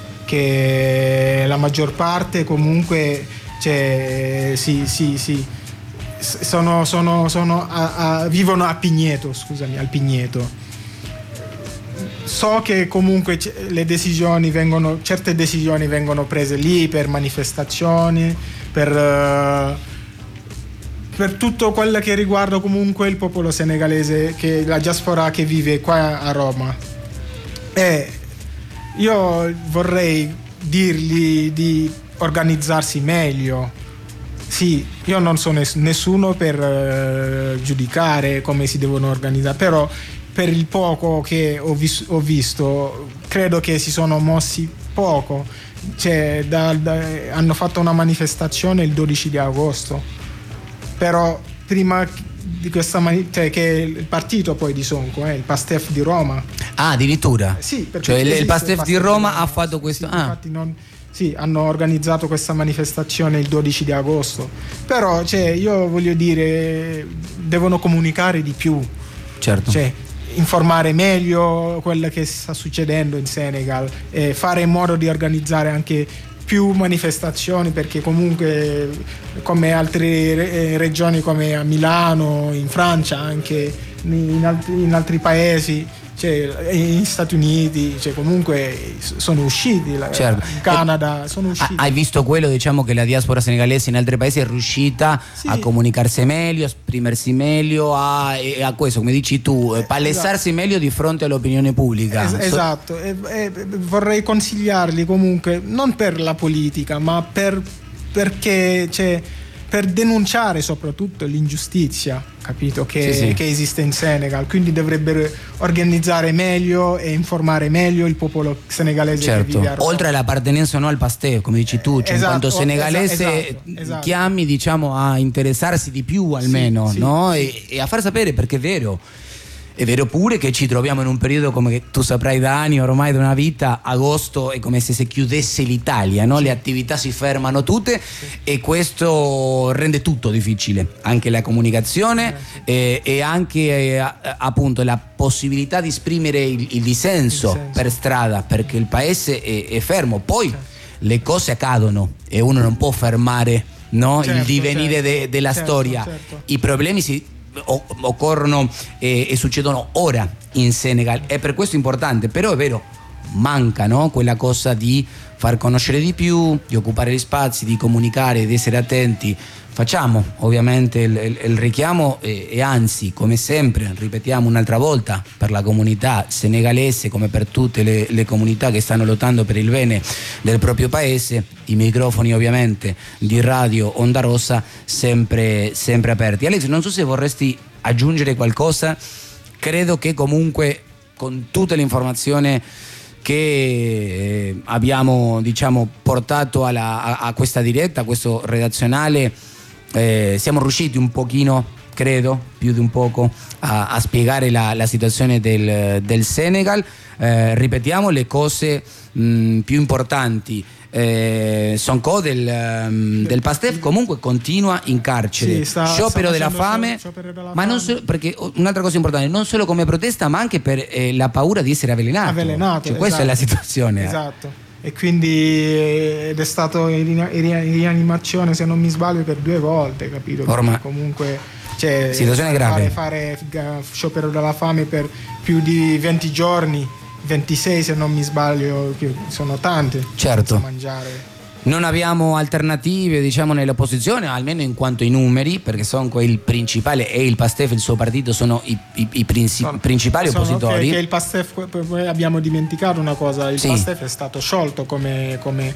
che la maggior parte comunque cioè, si, si, si, s- sono, sono, sono a- a- vivono a Pigneto, scusami, al Pigneto. So che comunque c- le decisioni vengono, certe decisioni vengono prese lì per manifestazioni, per, eh, per tutto quello che riguarda comunque il popolo senegalese, che la diaspora che vive qua a Roma. E io vorrei dirgli di organizzarsi meglio. Sì, io non sono ness- nessuno per eh, giudicare come si devono organizzare, però per il poco che ho, vis- ho visto, credo che si sono mossi poco. Cioè, da- da- hanno fatto una manifestazione il dodici di agosto, però prima di questa mani- cioè che il partito poi di Sonko, eh, il Pastef di Roma. Ah, addirittura? Sì, perché cioè il, il esiste Pastef di Roma ha fatto questo. Sì, ah. infatti non- sì, hanno organizzato questa manifestazione il dodici di agosto. Però cioè, io voglio dire, devono comunicare di più, Certo. cioè informare meglio quello che sta succedendo in Senegal e fare in modo di organizzare anche più manifestazioni, perché comunque come altre re- eh, regioni come a Milano, in Francia, anche in altri, in altri paesi, cioè in Stati Uniti, cioè comunque s- sono usciti, la- Certo. in Canada sono Ah, usciti. hai visto quello, diciamo che la diaspora senegalese in altri paesi è riuscita Sì. a comunicarsi meglio, a esprimersi meglio, a, e a questo, come dici tu, eh, palesarsi meglio di fronte all'opinione pubblica. Es- So- esatto, e, e vorrei consigliarli comunque, non per la politica, ma per, perché cioè, per denunciare soprattutto l'ingiustizia, capito, che, Sì, sì. che esiste in Senegal, quindi dovrebbero organizzare meglio e informare meglio il popolo senegalese che Certo, vive a Roma. oltre all'appartenenza o no al PASTEF, come dici tu, cioè in Esatto, quanto senegalese esatto, esatto. chiami, diciamo, a interessarsi di più almeno, sì, no? sì. E, e a far sapere, perché è vero. È vero pure che ci troviamo in un periodo, come che tu saprai da anni, ormai da una vita, agosto è come se si chiudesse l'Italia, no? Le attività si fermano tutte e questo rende tutto difficile, anche la comunicazione eh, e anche eh, appunto la possibilità di esprimere il, il dissenso, Il dissenso. per strada, perché il paese è, è fermo. Poi le cose accadono e uno non può fermare, no? Certo, il divenire certo, de- della certo, storia. certo. I problemi si o- occorrono eh, e succedono ora in Senegal, è per questo importante. Però è vero, manca, no? Quella cosa di far conoscere di più, di occupare gli spazi, di comunicare, di essere attenti. Facciamo ovviamente il, il- il richiamo e, e anzi, come sempre, ripetiamo un'altra volta, per la comunità senegalese come per tutte le, le comunità che stanno lottando per il bene del proprio paese, i microfoni ovviamente di Radio Onda Rossa sempre, sempre aperti. Alex, non so se vorresti aggiungere qualcosa. Credo che comunque con tutta l'informazione che eh, abbiamo, diciamo, portato alla- a, a questa diretta, a questo redazionale, eh, siamo riusciti un pochino, credo, più di un poco, a, a spiegare la, la situazione del, del Senegal. Eh, ripetiamo le cose mh, più importanti. Eh, Sonko del, um, del PASTEF comunque continua in carcere, Sì, sta- sciopero sta della facendo fame, sciopero della ma non fame. solo, perché un'altra cosa importante, non solo come protesta ma anche per eh, la paura di essere avvelenato, Avvelenato, Cioè, questa è la esatto. situazione. Esatto. E quindi eh, ed è stato in ria- in ria- in rianimazione, se non mi sbaglio, per due volte, capito? Ormai- Quindi comunque, cioè, Situazione grave. fare, fare ga- sciopero della fame per più di venti giorni, ventisei se non mi sbaglio, che sono tante, Certo. senza mangiare. Non abbiamo alternative, diciamo, nell'opposizione, almeno in quanto ai numeri, perché Sonko è il principale e il PASTEF, il suo partito, sono i, i- i princi- Sono- principali sono- oppositori. Che, che il PASTEF, poi- poi abbiamo dimenticato una cosa, il Sì. PASTEF è stato sciolto come, come,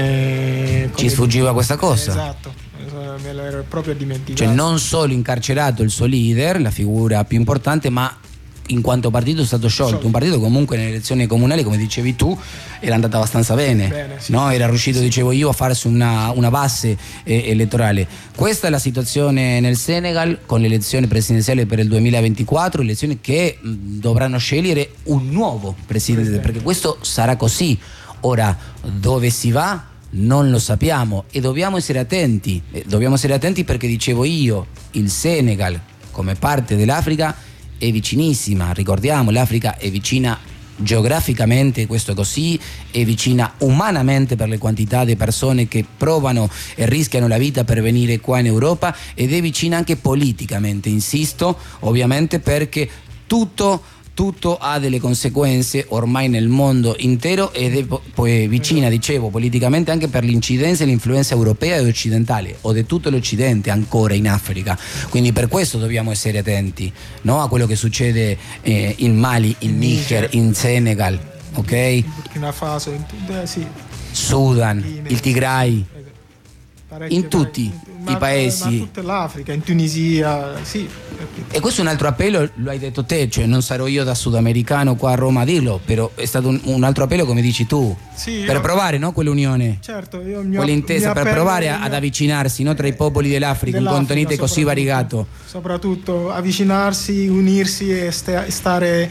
come, Ci come- sfuggiva questa cosa. Esatto, eh, me l'ero proprio dimenticato. Cioè non solo incarcerato il suo leader, la figura più importante, ma in quanto partito è stato sciolto. Sciolto. Un partito comunque nelle elezioni comunali, come dicevi tu, era andata abbastanza bene, Bene, sì. no? Era riuscito, dicevo io, a farsi una, una base eh, elettorale. Questa è la situazione nel Senegal con le elezioni presidenziali per il duemilaventiquattro, elezioni che mh, dovranno scegliere un nuovo presidente, Presidente. perché questo sarà così. Ora, dove si va? Non lo sappiamo e dobbiamo essere attenti. Eh, dobbiamo essere attenti perché, dicevo io, il Senegal come parte dell'Africa è vicinissima. Ricordiamo, l'Africa è vicina geograficamente, questo è così, è vicina umanamente per le quantità di persone che provano e rischiano la vita per venire qua in Europa, ed è vicina anche politicamente, insisto, ovviamente, perché tutto tutto ha delle conseguenze ormai nel mondo intero ed è po- poi vicina, dicevo, politicamente anche per l'incidenza e l'influenza europea e occidentale, o di tutto l'Occidente ancora in Africa. Quindi per questo dobbiamo essere attenti, no? A quello che succede eh, in Mali, in Niger, in Senegal, ok? In Burkina Faso, in, eh, sì, Sudan, Guinea. il Tigray, parecchi in tutti paesi, i ma- paesi. ma tutta l'Africa, in Tunisia, sì. E questo è un altro appello, lo hai detto te, cioè non sarò io da sudamericano qua a Roma a dirlo, però è stato un, un altro appello, come dici tu, Sì, per io- provare, no, quell'unione, Certo, io il mio- quell'intesa, mi per appello- provare a- il mio- ad avvicinarsi, no, tra i popoli dell'Africa, un dell'Africa, continente così soprattutto- variegato. Soprattutto avvicinarsi, unirsi e sta- stare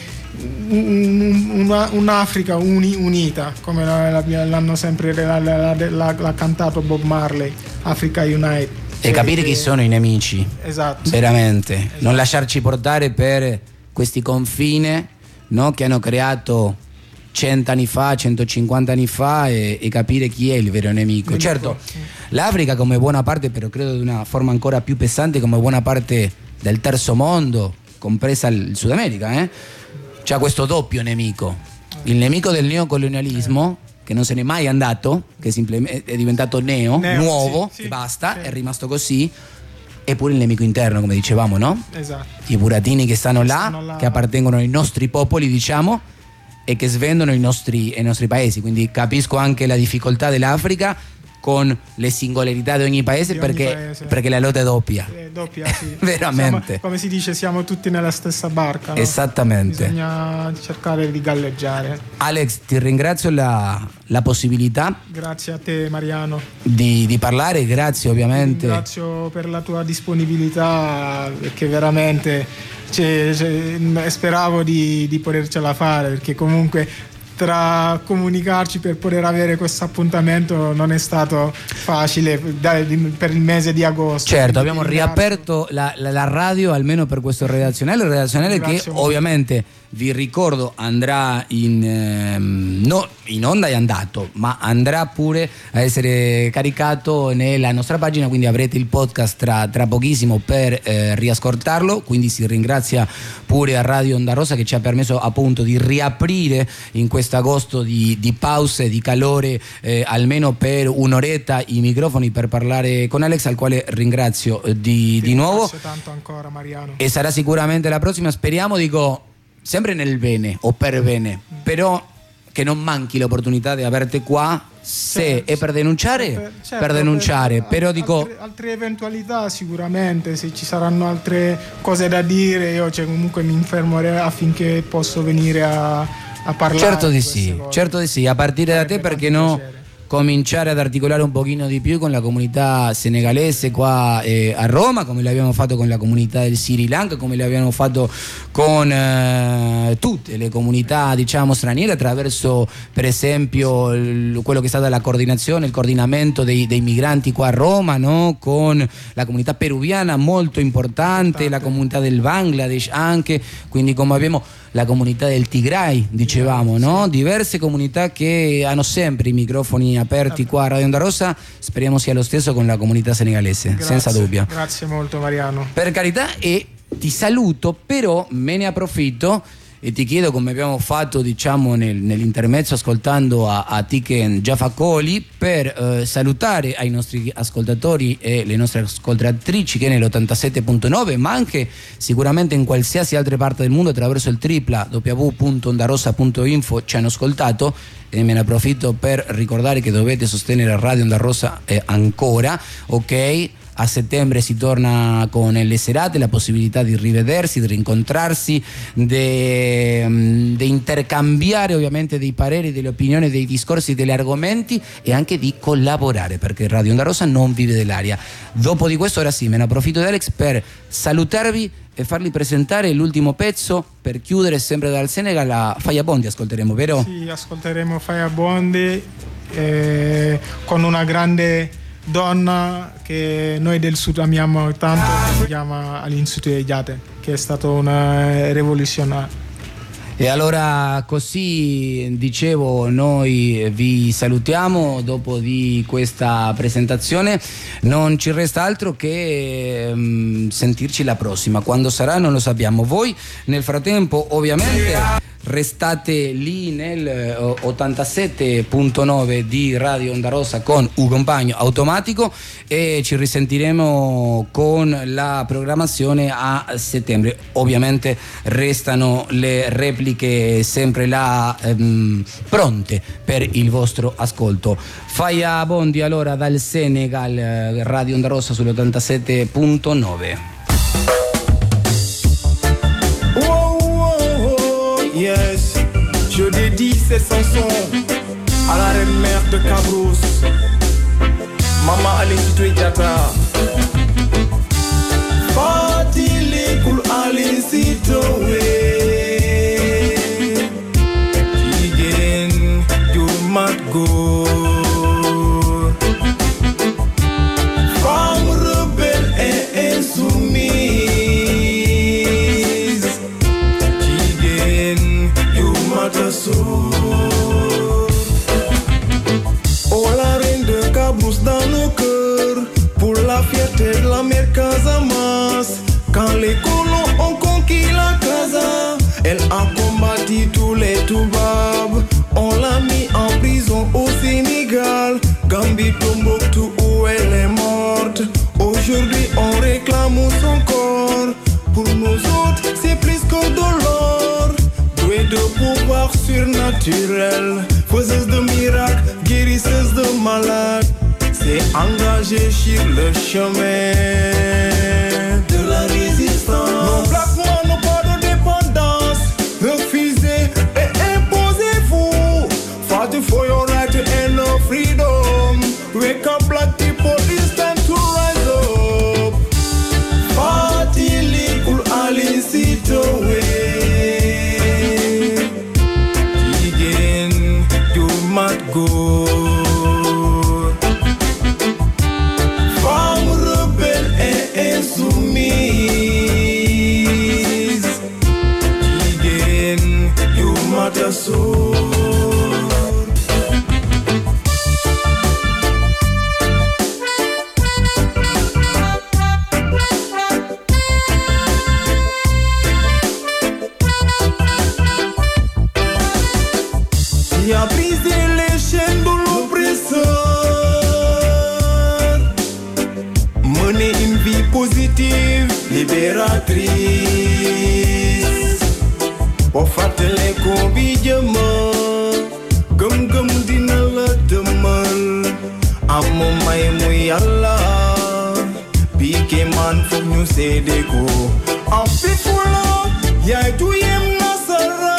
un- un- una- un'Africa uni- unita, come la- la- l'hanno sempre la- la- la- la- l'ha cantato Bob Marley, Africa Unite. E capire chi sono i nemici, Esatto. veramente, non lasciarci portare per questi confini, no, che hanno creato cent'anni fa, centocinquanta anni fa, e, e capire chi è il vero nemico. Nemico, Certo, sì. l'Africa come buona parte, però credo di una forma ancora più pesante, come buona parte del terzo mondo, compresa il Sud America, eh? C'ha questo doppio nemico, il nemico del neocolonialismo, che non se n'è mai andato, che simplem- è diventato neo, Neo, nuovo, sì, sì, e basta, sì. è rimasto così, e pure il nemico interno, come dicevamo, no? Esatto. I buratini che stanno là, Stanno là. che appartengono ai nostri popoli, diciamo, e che svendono i nostri, i nostri paesi. Quindi capisco anche la difficoltà dell'Africa con le singolarità di ogni paese, Di ogni perché, paese. perché la lotta è doppia. È doppia, sì. Veramente. Siamo, come si dice, siamo tutti nella stessa barca, no? Esattamente. Bisogna cercare di galleggiare. Alex, ti ringrazio la, la possibilità Grazie a te, Mariano. di, di parlare, grazie Ti ovviamente. ringrazio per la tua disponibilità, perché veramente cioè, cioè, speravo di, di potercela fare, perché comunque tra comunicarci per poter avere questo appuntamento non è stato facile da- di- per il mese di agosto. Certo, Quindi abbiamo ti ringrazio. riaperto la, la- la radio almeno per questo redazionale, il redazionale che Grazie molto. ovviamente vi ricordo andrà in, ehm, no, in onda, è andato, ma andrà pure a essere caricato nella nostra pagina, quindi avrete il podcast tra, tra pochissimo per eh, riascoltarlo, quindi si ringrazia pure a Radio Onda Rossa che ci ha permesso appunto di riaprire in questo agosto di, di pause, di calore, eh, almeno per un'oretta i microfoni per parlare con Alex, al quale ringrazio eh, di, Ti di nuovo. ringrazio tanto ancora, Mariano. E sarà sicuramente la prossima, speriamo, dico, sempre nel bene o per bene, però che non manchi l'opportunità di averti qua, se Certo, è per denunciare, per, per, certo, denunciare, per- però dico... altre, altre eventualità sicuramente, se ci saranno altre cose da dire io cioè, comunque mi informerò affinché posso venire a, a parlare. Certo di queste sì, cose. certo di sì, a partire da te, Sarebbe perché tanto no, piacere. cominciare ad articolare un pochino di più con la comunità senegalese qua eh, a Roma, come l'abbiamo fatto con la comunità del Sri Lanka, come l'abbiamo fatto con eh, tutte le comunità diciamo straniere, attraverso per esempio il- quello che è stata la coordinazione, il coordinamento dei, dei migranti qua a Roma, no? Con la comunità peruviana molto importante, la comunità del Bangladesh anche, quindi come abbiamo la comunità del Tigray, dicevamo, no? Diverse comunità che hanno sempre i microfoni aperti qua a Radio Onda Rossa, speriamo sia lo stesso con la comunità senegalese, Grazie, senza dubbio. Grazie molto, Mariano. Per carità, e ti saluto, però me ne approfitto e ti chiedo, come abbiamo fatto diciamo nel- nell'intermezzo ascoltando a, a Tiken Giafacoli, per eh, salutare ai nostri ascoltatori e le nostre ascoltatrici che nell'ottantasette punto nove, ma anche sicuramente in qualsiasi altra parte del mondo attraverso il w w w punto ondarossa punto info ci hanno ascoltato, e me ne approfitto per ricordare che dovete sostenere Radio Onda Rossa eh, ancora, ok? A settembre si torna con le serate, la possibilità di rivedersi, di rincontrarsi, di intercambiare ovviamente dei pareri, delle opinioni, dei discorsi, degli argomenti e anche di collaborare, perché Radio Onda Rossa non vive dell'aria. Dopo di questo, ora sì, me ne approfitto di Alex per salutarvi e farli presentare l'ultimo pezzo per chiudere, sempre dal Senegal, la Faya Bondi ascolteremo, vero? Sì, ascolteremo Faya Bondi eh, con una grande donna che noi del sud amiamo tanto, che si chiama Aline Sitoé Diaté, che è stata una rivoluzionaria. E allora così dicevo, noi vi salutiamo dopo di questa presentazione, non ci resta altro che um, sentirci la prossima, quando sarà non lo sappiamo. Voi nel frattempo ovviamente restate lì nel eh, ottantasette punto nove di Radio Onda Rossa con Un Compagno Automatico e ci risentiremo con la programmazione a settembre. Ovviamente restano le repliche sempre là ehm, pronte per il vostro ascolto. Faya Bondi allora dal Senegal, eh, Radio Onda Rossa sull'ottantasette punto nove. Yes, je dédie cette chanson à la reine mère de Cabrousse, Maman Aline Sitoé Diatta. Fatili kul Aline Sitoé, jigéen ju mat góor, femme rebelle et insoumise. Oh, la reine de Cabrousse dans nos cœurs, pour la fierté de la mère Casamance. Quand les colons ont conquis la Casa, elle a combattu tous les Toubabs. On l'a mis en prison au Sénégal, Gambie, Tombouctou, où elle est morte. Aujourd'hui on réclame son corps. Pour nous autres c'est plus que de l'or, douée de pouvoir surnaturel, faiseuse de miracles, guérisseuse de malades. s'est engagé sur le chemin de la résistance. Nos black men n'ont pas de dépendance. Refusez et imposez-vous. Fight for your right and no freedom. Wake up black people, it's time to rise up. Parti libre à l'incitoé. Again, you might go. Femme rebelle et insoumise. Again, you might so. Qui a brisé les chaînes de l'oppresseur, mener une vie positive, libératrice. Pour fàttali ko bi jëma, gëm-gëm dina la demal. Amu may mu Yàlla, bi kéemaan foog ñu seede ko. Am fi fula, yaay du yem nasaraan.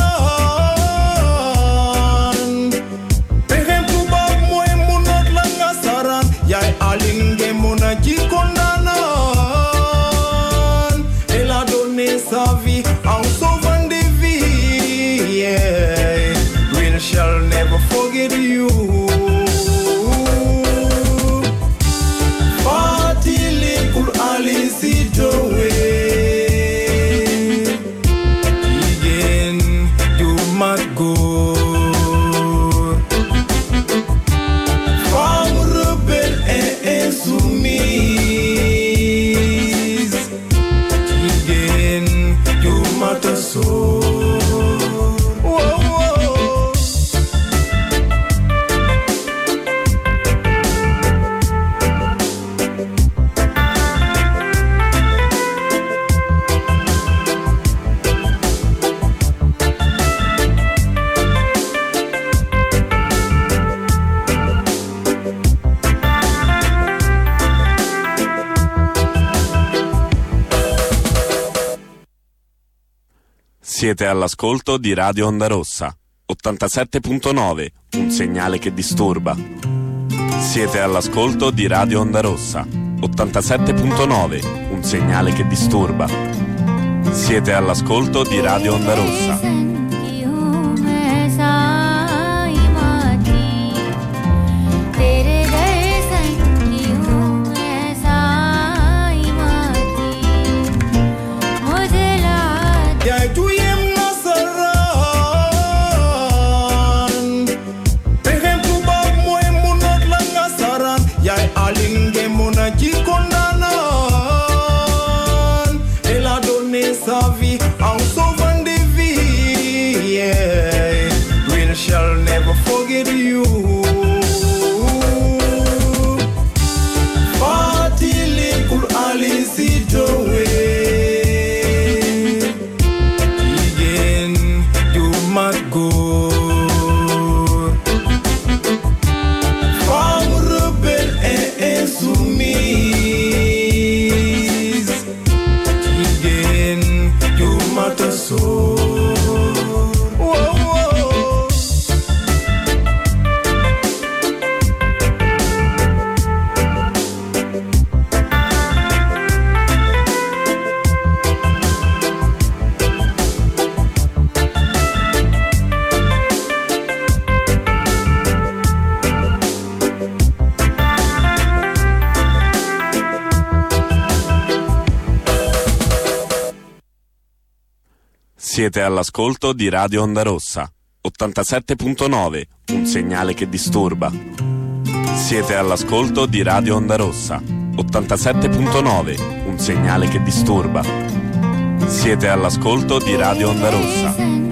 Yay alinge mona jikondana. Elle a donné sa vie en sauvant des vies. Yeah. We shall never forget you. Fatili kul alisitowe. Again, you must go. Soumise, again, you matter so. Whoa, whoa. Siete all'ascolto di Radio Onda Rossa, ottantasette virgola nove, un segnale che disturba. Siete all'ascolto di Radio Onda Rossa, ottantasette virgola nove, un segnale che disturba. Siete all'ascolto di Radio Onda Rossa. Elle a donné sa vie en sauvant des vies. Yeah. We shall never forget you. Fatili kul alisitowe. Again, you must go. Femme rebelle et insoumise. Again, you matter so. Whoa, whoa. Siete all'ascolto di Radio Onda Rossa, ottantasette virgola nove, un segnale che disturba. Siete all'ascolto di Radio Onda Rossa, ottantasette virgola nove, un segnale che disturba. Siete all'ascolto di Radio Onda Rossa.